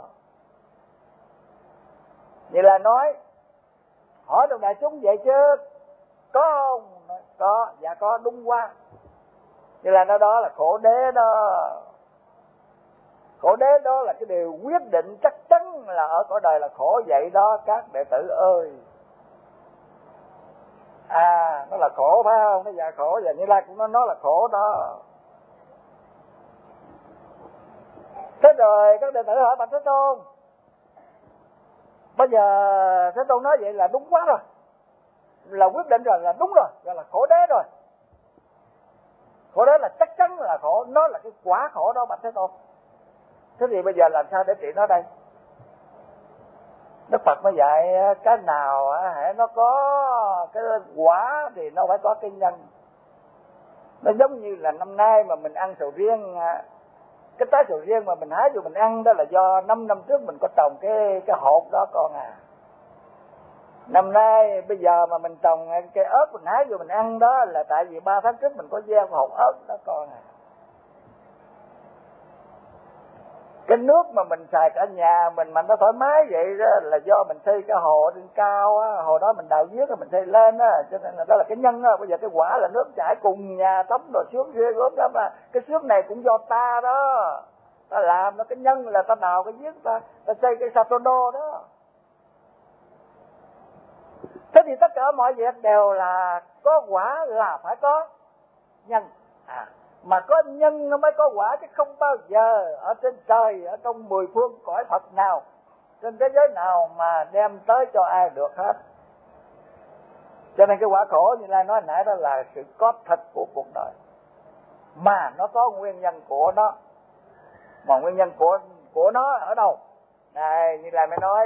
Vậy là nói, hỏi đồng đại chúng vậy chứ có không? Nói, có, dạ có, đúng quá. Vậy là nó đó là khổ đế đó. Khổ đế đó là cái điều quyết định chắc chắn là ở cõi đời là khổ vậy đó các đệ tử ơi. À, nó là khổ phải không? Nó dạ khổ, và Như Lai cũng nói nó là khổ đó. Thế rồi các đệ tử hỏi Bạch Thế Tôn, bây giờ Thế Tôn nói vậy là đúng quá rồi, là quyết định rồi, là đúng rồi, rồi là khổ đế rồi. Khổ đế là chắc chắn là khổ, nó là cái quả khổ đó Bạch Thế Tôn. Thế thì bây giờ làm sao để trị nó đây? Đức Phật mới dạy cái nào hãy nó có cái quả thì nó phải có cái nhân. Nó giống như là năm nay mà mình ăn sầu riêng, cái trái sầu riêng mà mình hái vô mình ăn đó là do năm năm trước mình có trồng cái cái hột đó con à. Năm nay bây giờ mà mình trồng cái ớt mình hái vô mình ăn đó là tại vì ba tháng trước mình có gieo hột ớt đó con à. Cái nước mà mình xài cả nhà mình mà nó thoải mái vậy đó là do mình xây cái hồ trên cao á, hồ đó mình đào giếng rồi mình xây lên á, cho nên là đó là cái nhân á. Bây giờ cái quả là nước chảy cùng nhà tắm rồi sướng ghê gớm lắm mà. Cái sướng này cũng do ta đó, ta làm nó, cái nhân là ta đào cái giếng, ta ta xây cái Satono đó. Thế thì tất cả mọi việc đều là có quả là phải có nhân. À, mà có nhân nó mới có quả, chứ không bao giờ ở trên trời, ở trong mười phương cõi Phật nào, trên thế giới nào mà đem tới cho ai được hết. Cho nên cái quả khổ như Lai nói hồi nãy đó là sự có thật của cuộc đời, mà nó có nguyên nhân của nó. Mà nguyên nhân của của nó ở đâu? Này, như Lai mới nói,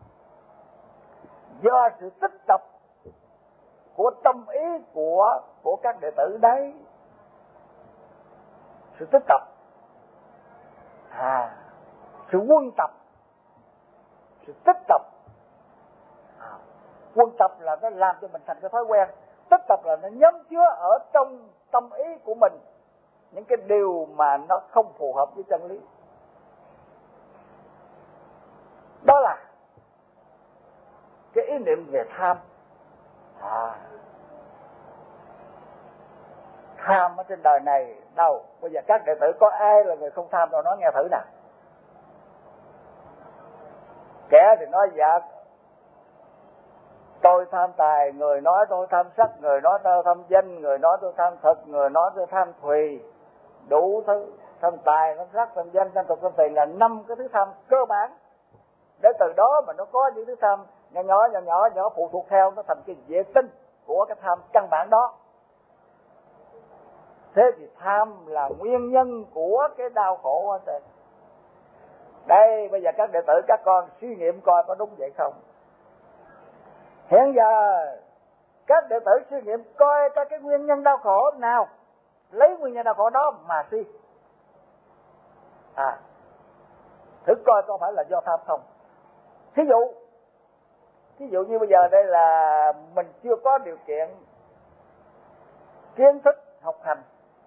do sự tích tập của tâm ý của của các đệ tử đấy. Sự tích tập, à, sự quân tập, sự tích tập. À, quân tập là nó làm cho mình thành cái thói quen, tích tập là nó nhấm chứa ở trong tâm ý của mình những cái điều mà nó không phù hợp với chân lý. Đó là cái ý niệm về tham. À, tham ở trên đời này đâu? Bây giờ các đệ tử có ai là người không tham đâu, nói nghe thử nào. Kẻ thì nói dạ tôi tham tài, người nói tôi tham sắc, người nói tôi tham danh, người nói tôi tham thực, người nói tôi tham thùy, đủ thứ. Tham tài, tham sắc, tham danh, tham thực, tham thùy là năm cái thứ tham cơ bản. Để từ đó mà nó có những thứ tham nhỏ nhỏ nhỏ nhỏ nhỏ phụ thuộc theo, nó thành cái vệ tinh của cái tham căn bản đó. Thế thì tham là nguyên nhân của cái đau khổ ở trên. Đây, bây giờ các đệ tử các con suy nghiệm coi có đúng vậy không. Hiện giờ các đệ tử suy nghiệm coi các cái nguyên nhân đau khổ nào, lấy nguyên nhân đau khổ đó mà suy. À, thử coi có phải là do tham không. Thí dụ, thí dụ như bây giờ đây là mình chưa có điều kiện kiến thức học hành,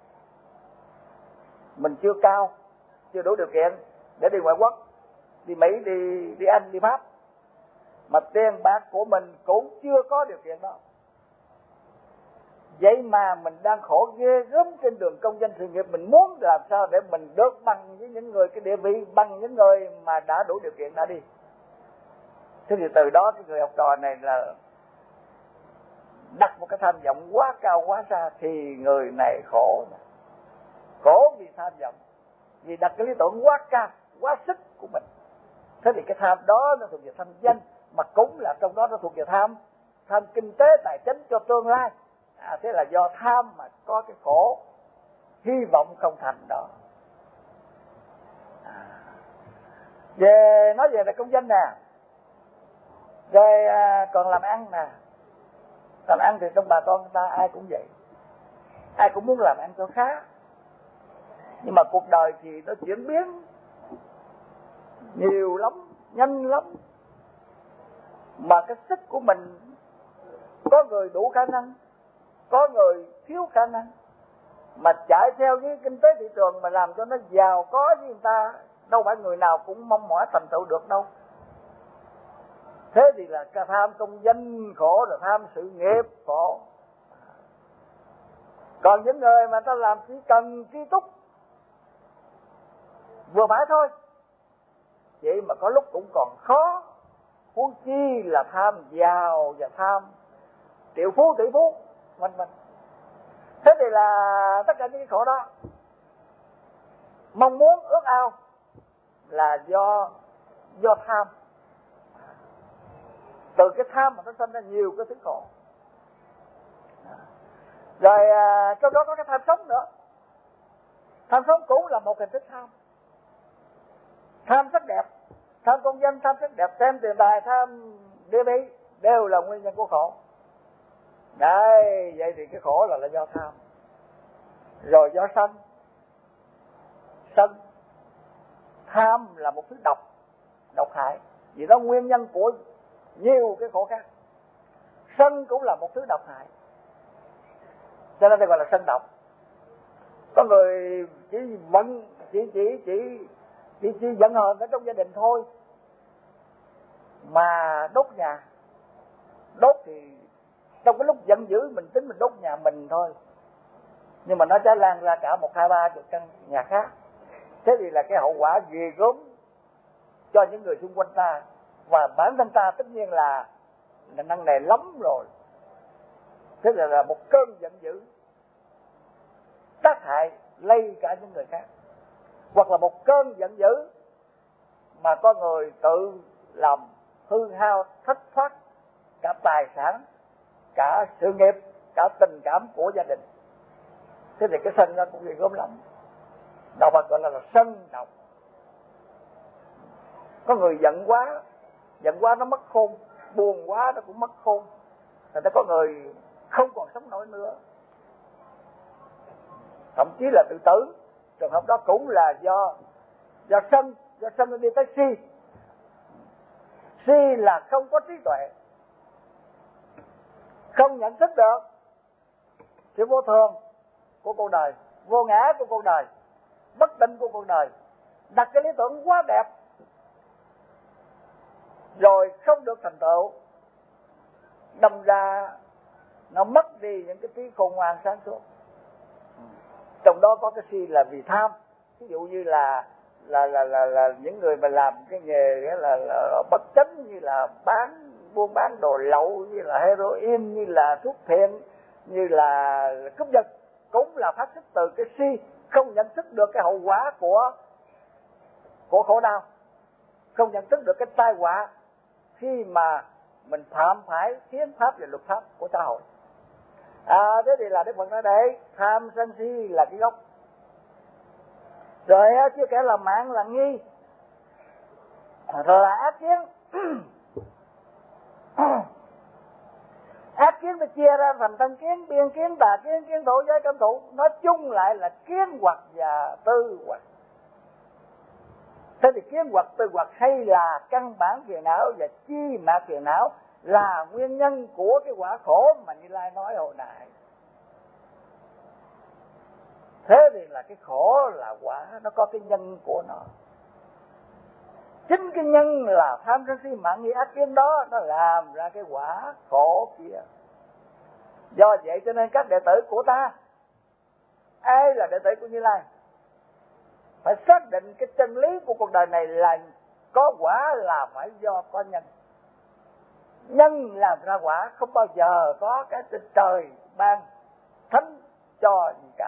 mình chưa cao, chưa đủ điều kiện để đi ngoại quốc, đi Mỹ, đi đi Anh, đi Pháp, mà tiền bạc của mình cũng chưa có điều kiện đó. Vậy mà mình đang khổ ghê gớm trên đường công danh sự nghiệp. Mình muốn làm sao để mình được bằng với những người cái địa vị, bằng những người mà đã đủ điều kiện đã đi. Thế thì từ đó cái người học trò này là đặt một cái tham vọng quá cao quá xa, thì người này khổ. Khổ vì tham vọng, vì đặt cái lý tưởng quá cao, quá sức của mình. Thế thì cái tham đó nó thuộc về tham danh, mà cũng là trong đó nó thuộc về tham tham kinh tế tài chính cho tương lai. À, thế là do tham mà có cái khổ, hy vọng không thành đó. À, về nói về là công danh nè, rồi à, còn làm ăn nè. Làm ăn thì trong bà con người ta ai cũng vậy, ai cũng muốn làm ăn cho khá. Nhưng mà cuộc đời thì nó chuyển biến nhiều lắm, nhanh lắm. Mà cái sức của mình, có người đủ khả năng, có người thiếu khả năng, mà chạy theo với kinh tế thị trường mà làm cho nó giàu có với người ta, đâu phải người nào cũng mong mỏi thành tựu được đâu. Thế thì là tham công danh khổ, rồi tham sự nghiệp khổ. Còn những người mà ta làm chỉ cần tri túc vừa phải thôi, vậy mà có lúc cũng còn khó, huống chi là tham giàu và tham triệu phú tỷ phú vân vân. Thế thì là tất cả những cái khổ đó, mong muốn ước ao là do do tham. Từ cái tham mà nó sinh ra nhiều cái thứ khổ. Rồi à, trong đó có cái tham sống nữa. Tham sống cũng là một hình thức tham. Tham sắc đẹp, tham công danh, tham sắc đẹp, tham tiền tài, tham địa vị đều là nguyên nhân của khổ. Đấy, vậy thì cái khổ là, là do tham. Rồi do sân. Sân, tham là một thứ độc, độc hại, vì nó nguyên nhân của nhiều cái khổ khác. Sân cũng là một thứ độc hại, cho nên đây gọi là sân độc. Có người chỉ vẫn chỉ chỉ chỉ chỉ, chỉ giận hờn ở trong gia đình thôi, mà đốt nhà. Đốt thì trong cái lúc giận dữ mình tính mình đốt nhà mình thôi, nhưng mà nó sẽ lan ra cả một hai ba chục căn nhà khác. Thế thì là cái hậu quả ghê gớm cho những người xung quanh ta, và bản thân ta tất nhiên là nặng nề lắm rồi. Thế là, là một cơn giận dữ tác hại lây cả những người khác, hoặc là một cơn giận dữ mà có người tự làm hư hao thất thoát cả tài sản, cả sự nghiệp, cả tình cảm của gia đình. Thế thì cái sân nó cũng ghê gớm lắm. Đạo Phật gọi là, là sân độc. Có người giận quá, giận quá nó mất khôn, buồn quá nó cũng mất khôn. Thành ra có người không còn sống nổi nữa, thậm chí là tự tử. Trường hợp đó cũng là do do sân, do sân nó đi tới si. Si là không có trí tuệ, không nhận thức được sự vô thường của cuộc đời, vô ngã của cuộc đời, bất tịnh của cuộc đời, đặt cái lý tưởng quá đẹp rồi không được thành tựu, đâm ra nó mất đi những cái trí khôn ngoan sáng suốt. Trong đó có cái si là vì tham. Ví dụ như là là là là, là những người mà làm cái nghề là, là bất chánh, như là bán buôn bán đồ lậu, như là heroin, như là thuốc phiện, như là cướp giật, cũng là phát xuất từ cái si, không nhận thức được cái hậu quả của của khổ đau, không nhận thức được cái tai họa khi mà mình phạm phải hiến pháp và luật pháp của xã hội. À, thế thì là Đức Phật nói đấy, tham sân si là cái gốc. Rồi chưa kể là mạng là nghi, rồi là ác kiến. Ác kiến thì chia ra thành thân kiến, biên kiến, tà kiến, kiến thủ, giới cấm thủ. Nói chung lại là kiến hoặc và tư hoặc. Thế thì kiến hoặc, tư hoặc hay là căn bản phiền não và chi mạt phiền não là nguyên nhân của cái quả khổ mà Như Lai nói hồi nãy. Thế thì là cái khổ là quả, nó có cái nhân của nó. Chính cái nhân là tham sân si mạng nghi ác kiến đó, nó làm ra cái quả khổ kia. Do vậy cho nên các đệ tử của ta, ai là đệ tử của Như Lai, phải xác định cái chân lý của cuộc đời này là có quả là phải do có nhân. Nhân làm ra quả, không bao giờ có cái trên trời ban thánh cho gì cả.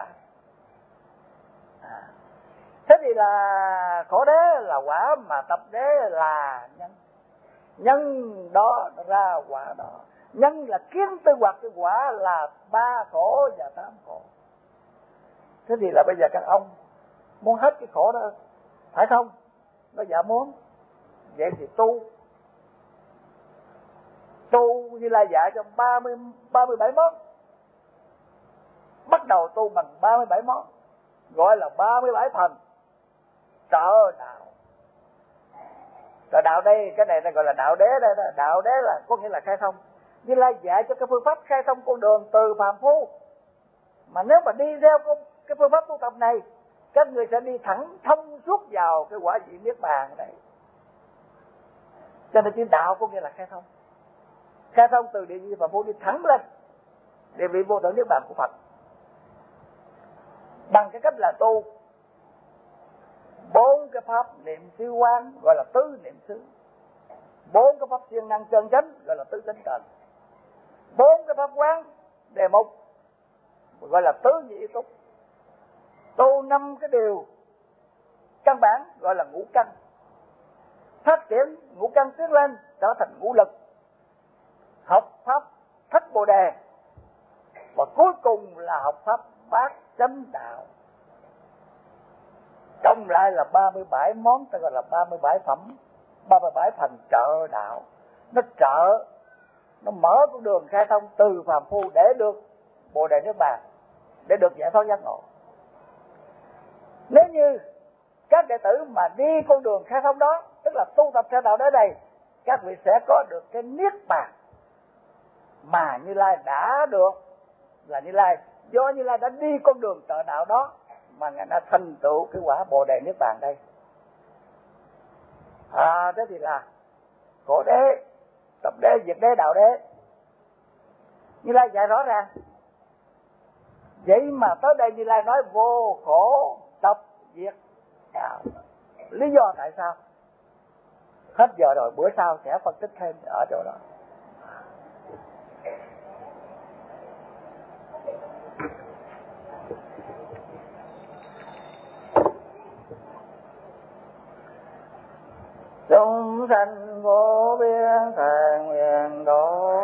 À. Thế thì là khổ đế là quả, mà tập đế là nhân. Nhân đó ra quả đó. Nhân là kiến tư hoặc, cái quả là ba khổ và tám khổ. Thế thì là bây giờ các ông muốn hết cái khổ đó, phải không? Nó dạ muốn. Vậy thì tu. Tu Như Lai dạy trong ba mươi, ba mươi bảy món. Bắt đầu tu bằng ba mươi bảy món, gọi là ba mươi bảy phần trợ đạo. Trợ đạo đây, cái này nó gọi là đạo đế đây đó. Đạo đế là có nghĩa là khai thông. Như Lai dạy cho cái phương pháp khai thông con đường từ phàm phu. Mà nếu mà đi theo cái phương pháp tu tập này, các người sẽ đi thẳng thông suốt vào cái quả vị niết bàn này. Cho nên chữ đạo có nghĩa là khai thông. Khai thông từ địa vị phàm phu đi thẳng lên địa vị vô thượng niết bàn của Phật, bằng cái cách là tu bốn cái pháp niệm xứ quán, gọi là tứ niệm xứ. Bốn cái pháp siêng năng chân chánh, gọi là tứ chánh tịnh. Bốn cái pháp quán đề mục, gọi là tứ nhị túc. Tu năm cái điều căn bản, gọi là ngũ căn. Phát triển ngũ căn tiến lên trở thành ngũ lực. Học pháp thất bồ đề, và cuối cùng là học pháp bát chánh đạo. Cộng lại là ba mươi bảy món, ta gọi là ba mươi bảy phẩm, ba mươi bảy phần trợ đạo. Nó trợ, nó mở con đường khai thông từ phàm phu để được bồ đề niết bàn, để được giải thoát giác ngộ. Nếu như các đệ tử mà đi con đường khai thông đó, tức là tu tập theo đạo đế này, các vị sẽ có được cái niết bàn mà Như Lai đã được. Là Như Lai, do Như Lai đã đi con đường trợ đạo đó mà Ngài đã thành tựu cái quả bồ đề niết bàn đây. À, thế thì là khổ đế, tập đế, diệt đế, đạo đế. Như Lai dạy rõ ràng. Vậy mà tới đây Như Lai nói vô khổ tập diệt đạo. Lý do tại sao? Hết giờ rồi, bữa sau sẽ phân tích thêm ở chỗ đó. chúng sanh vô biên thề nguyện độ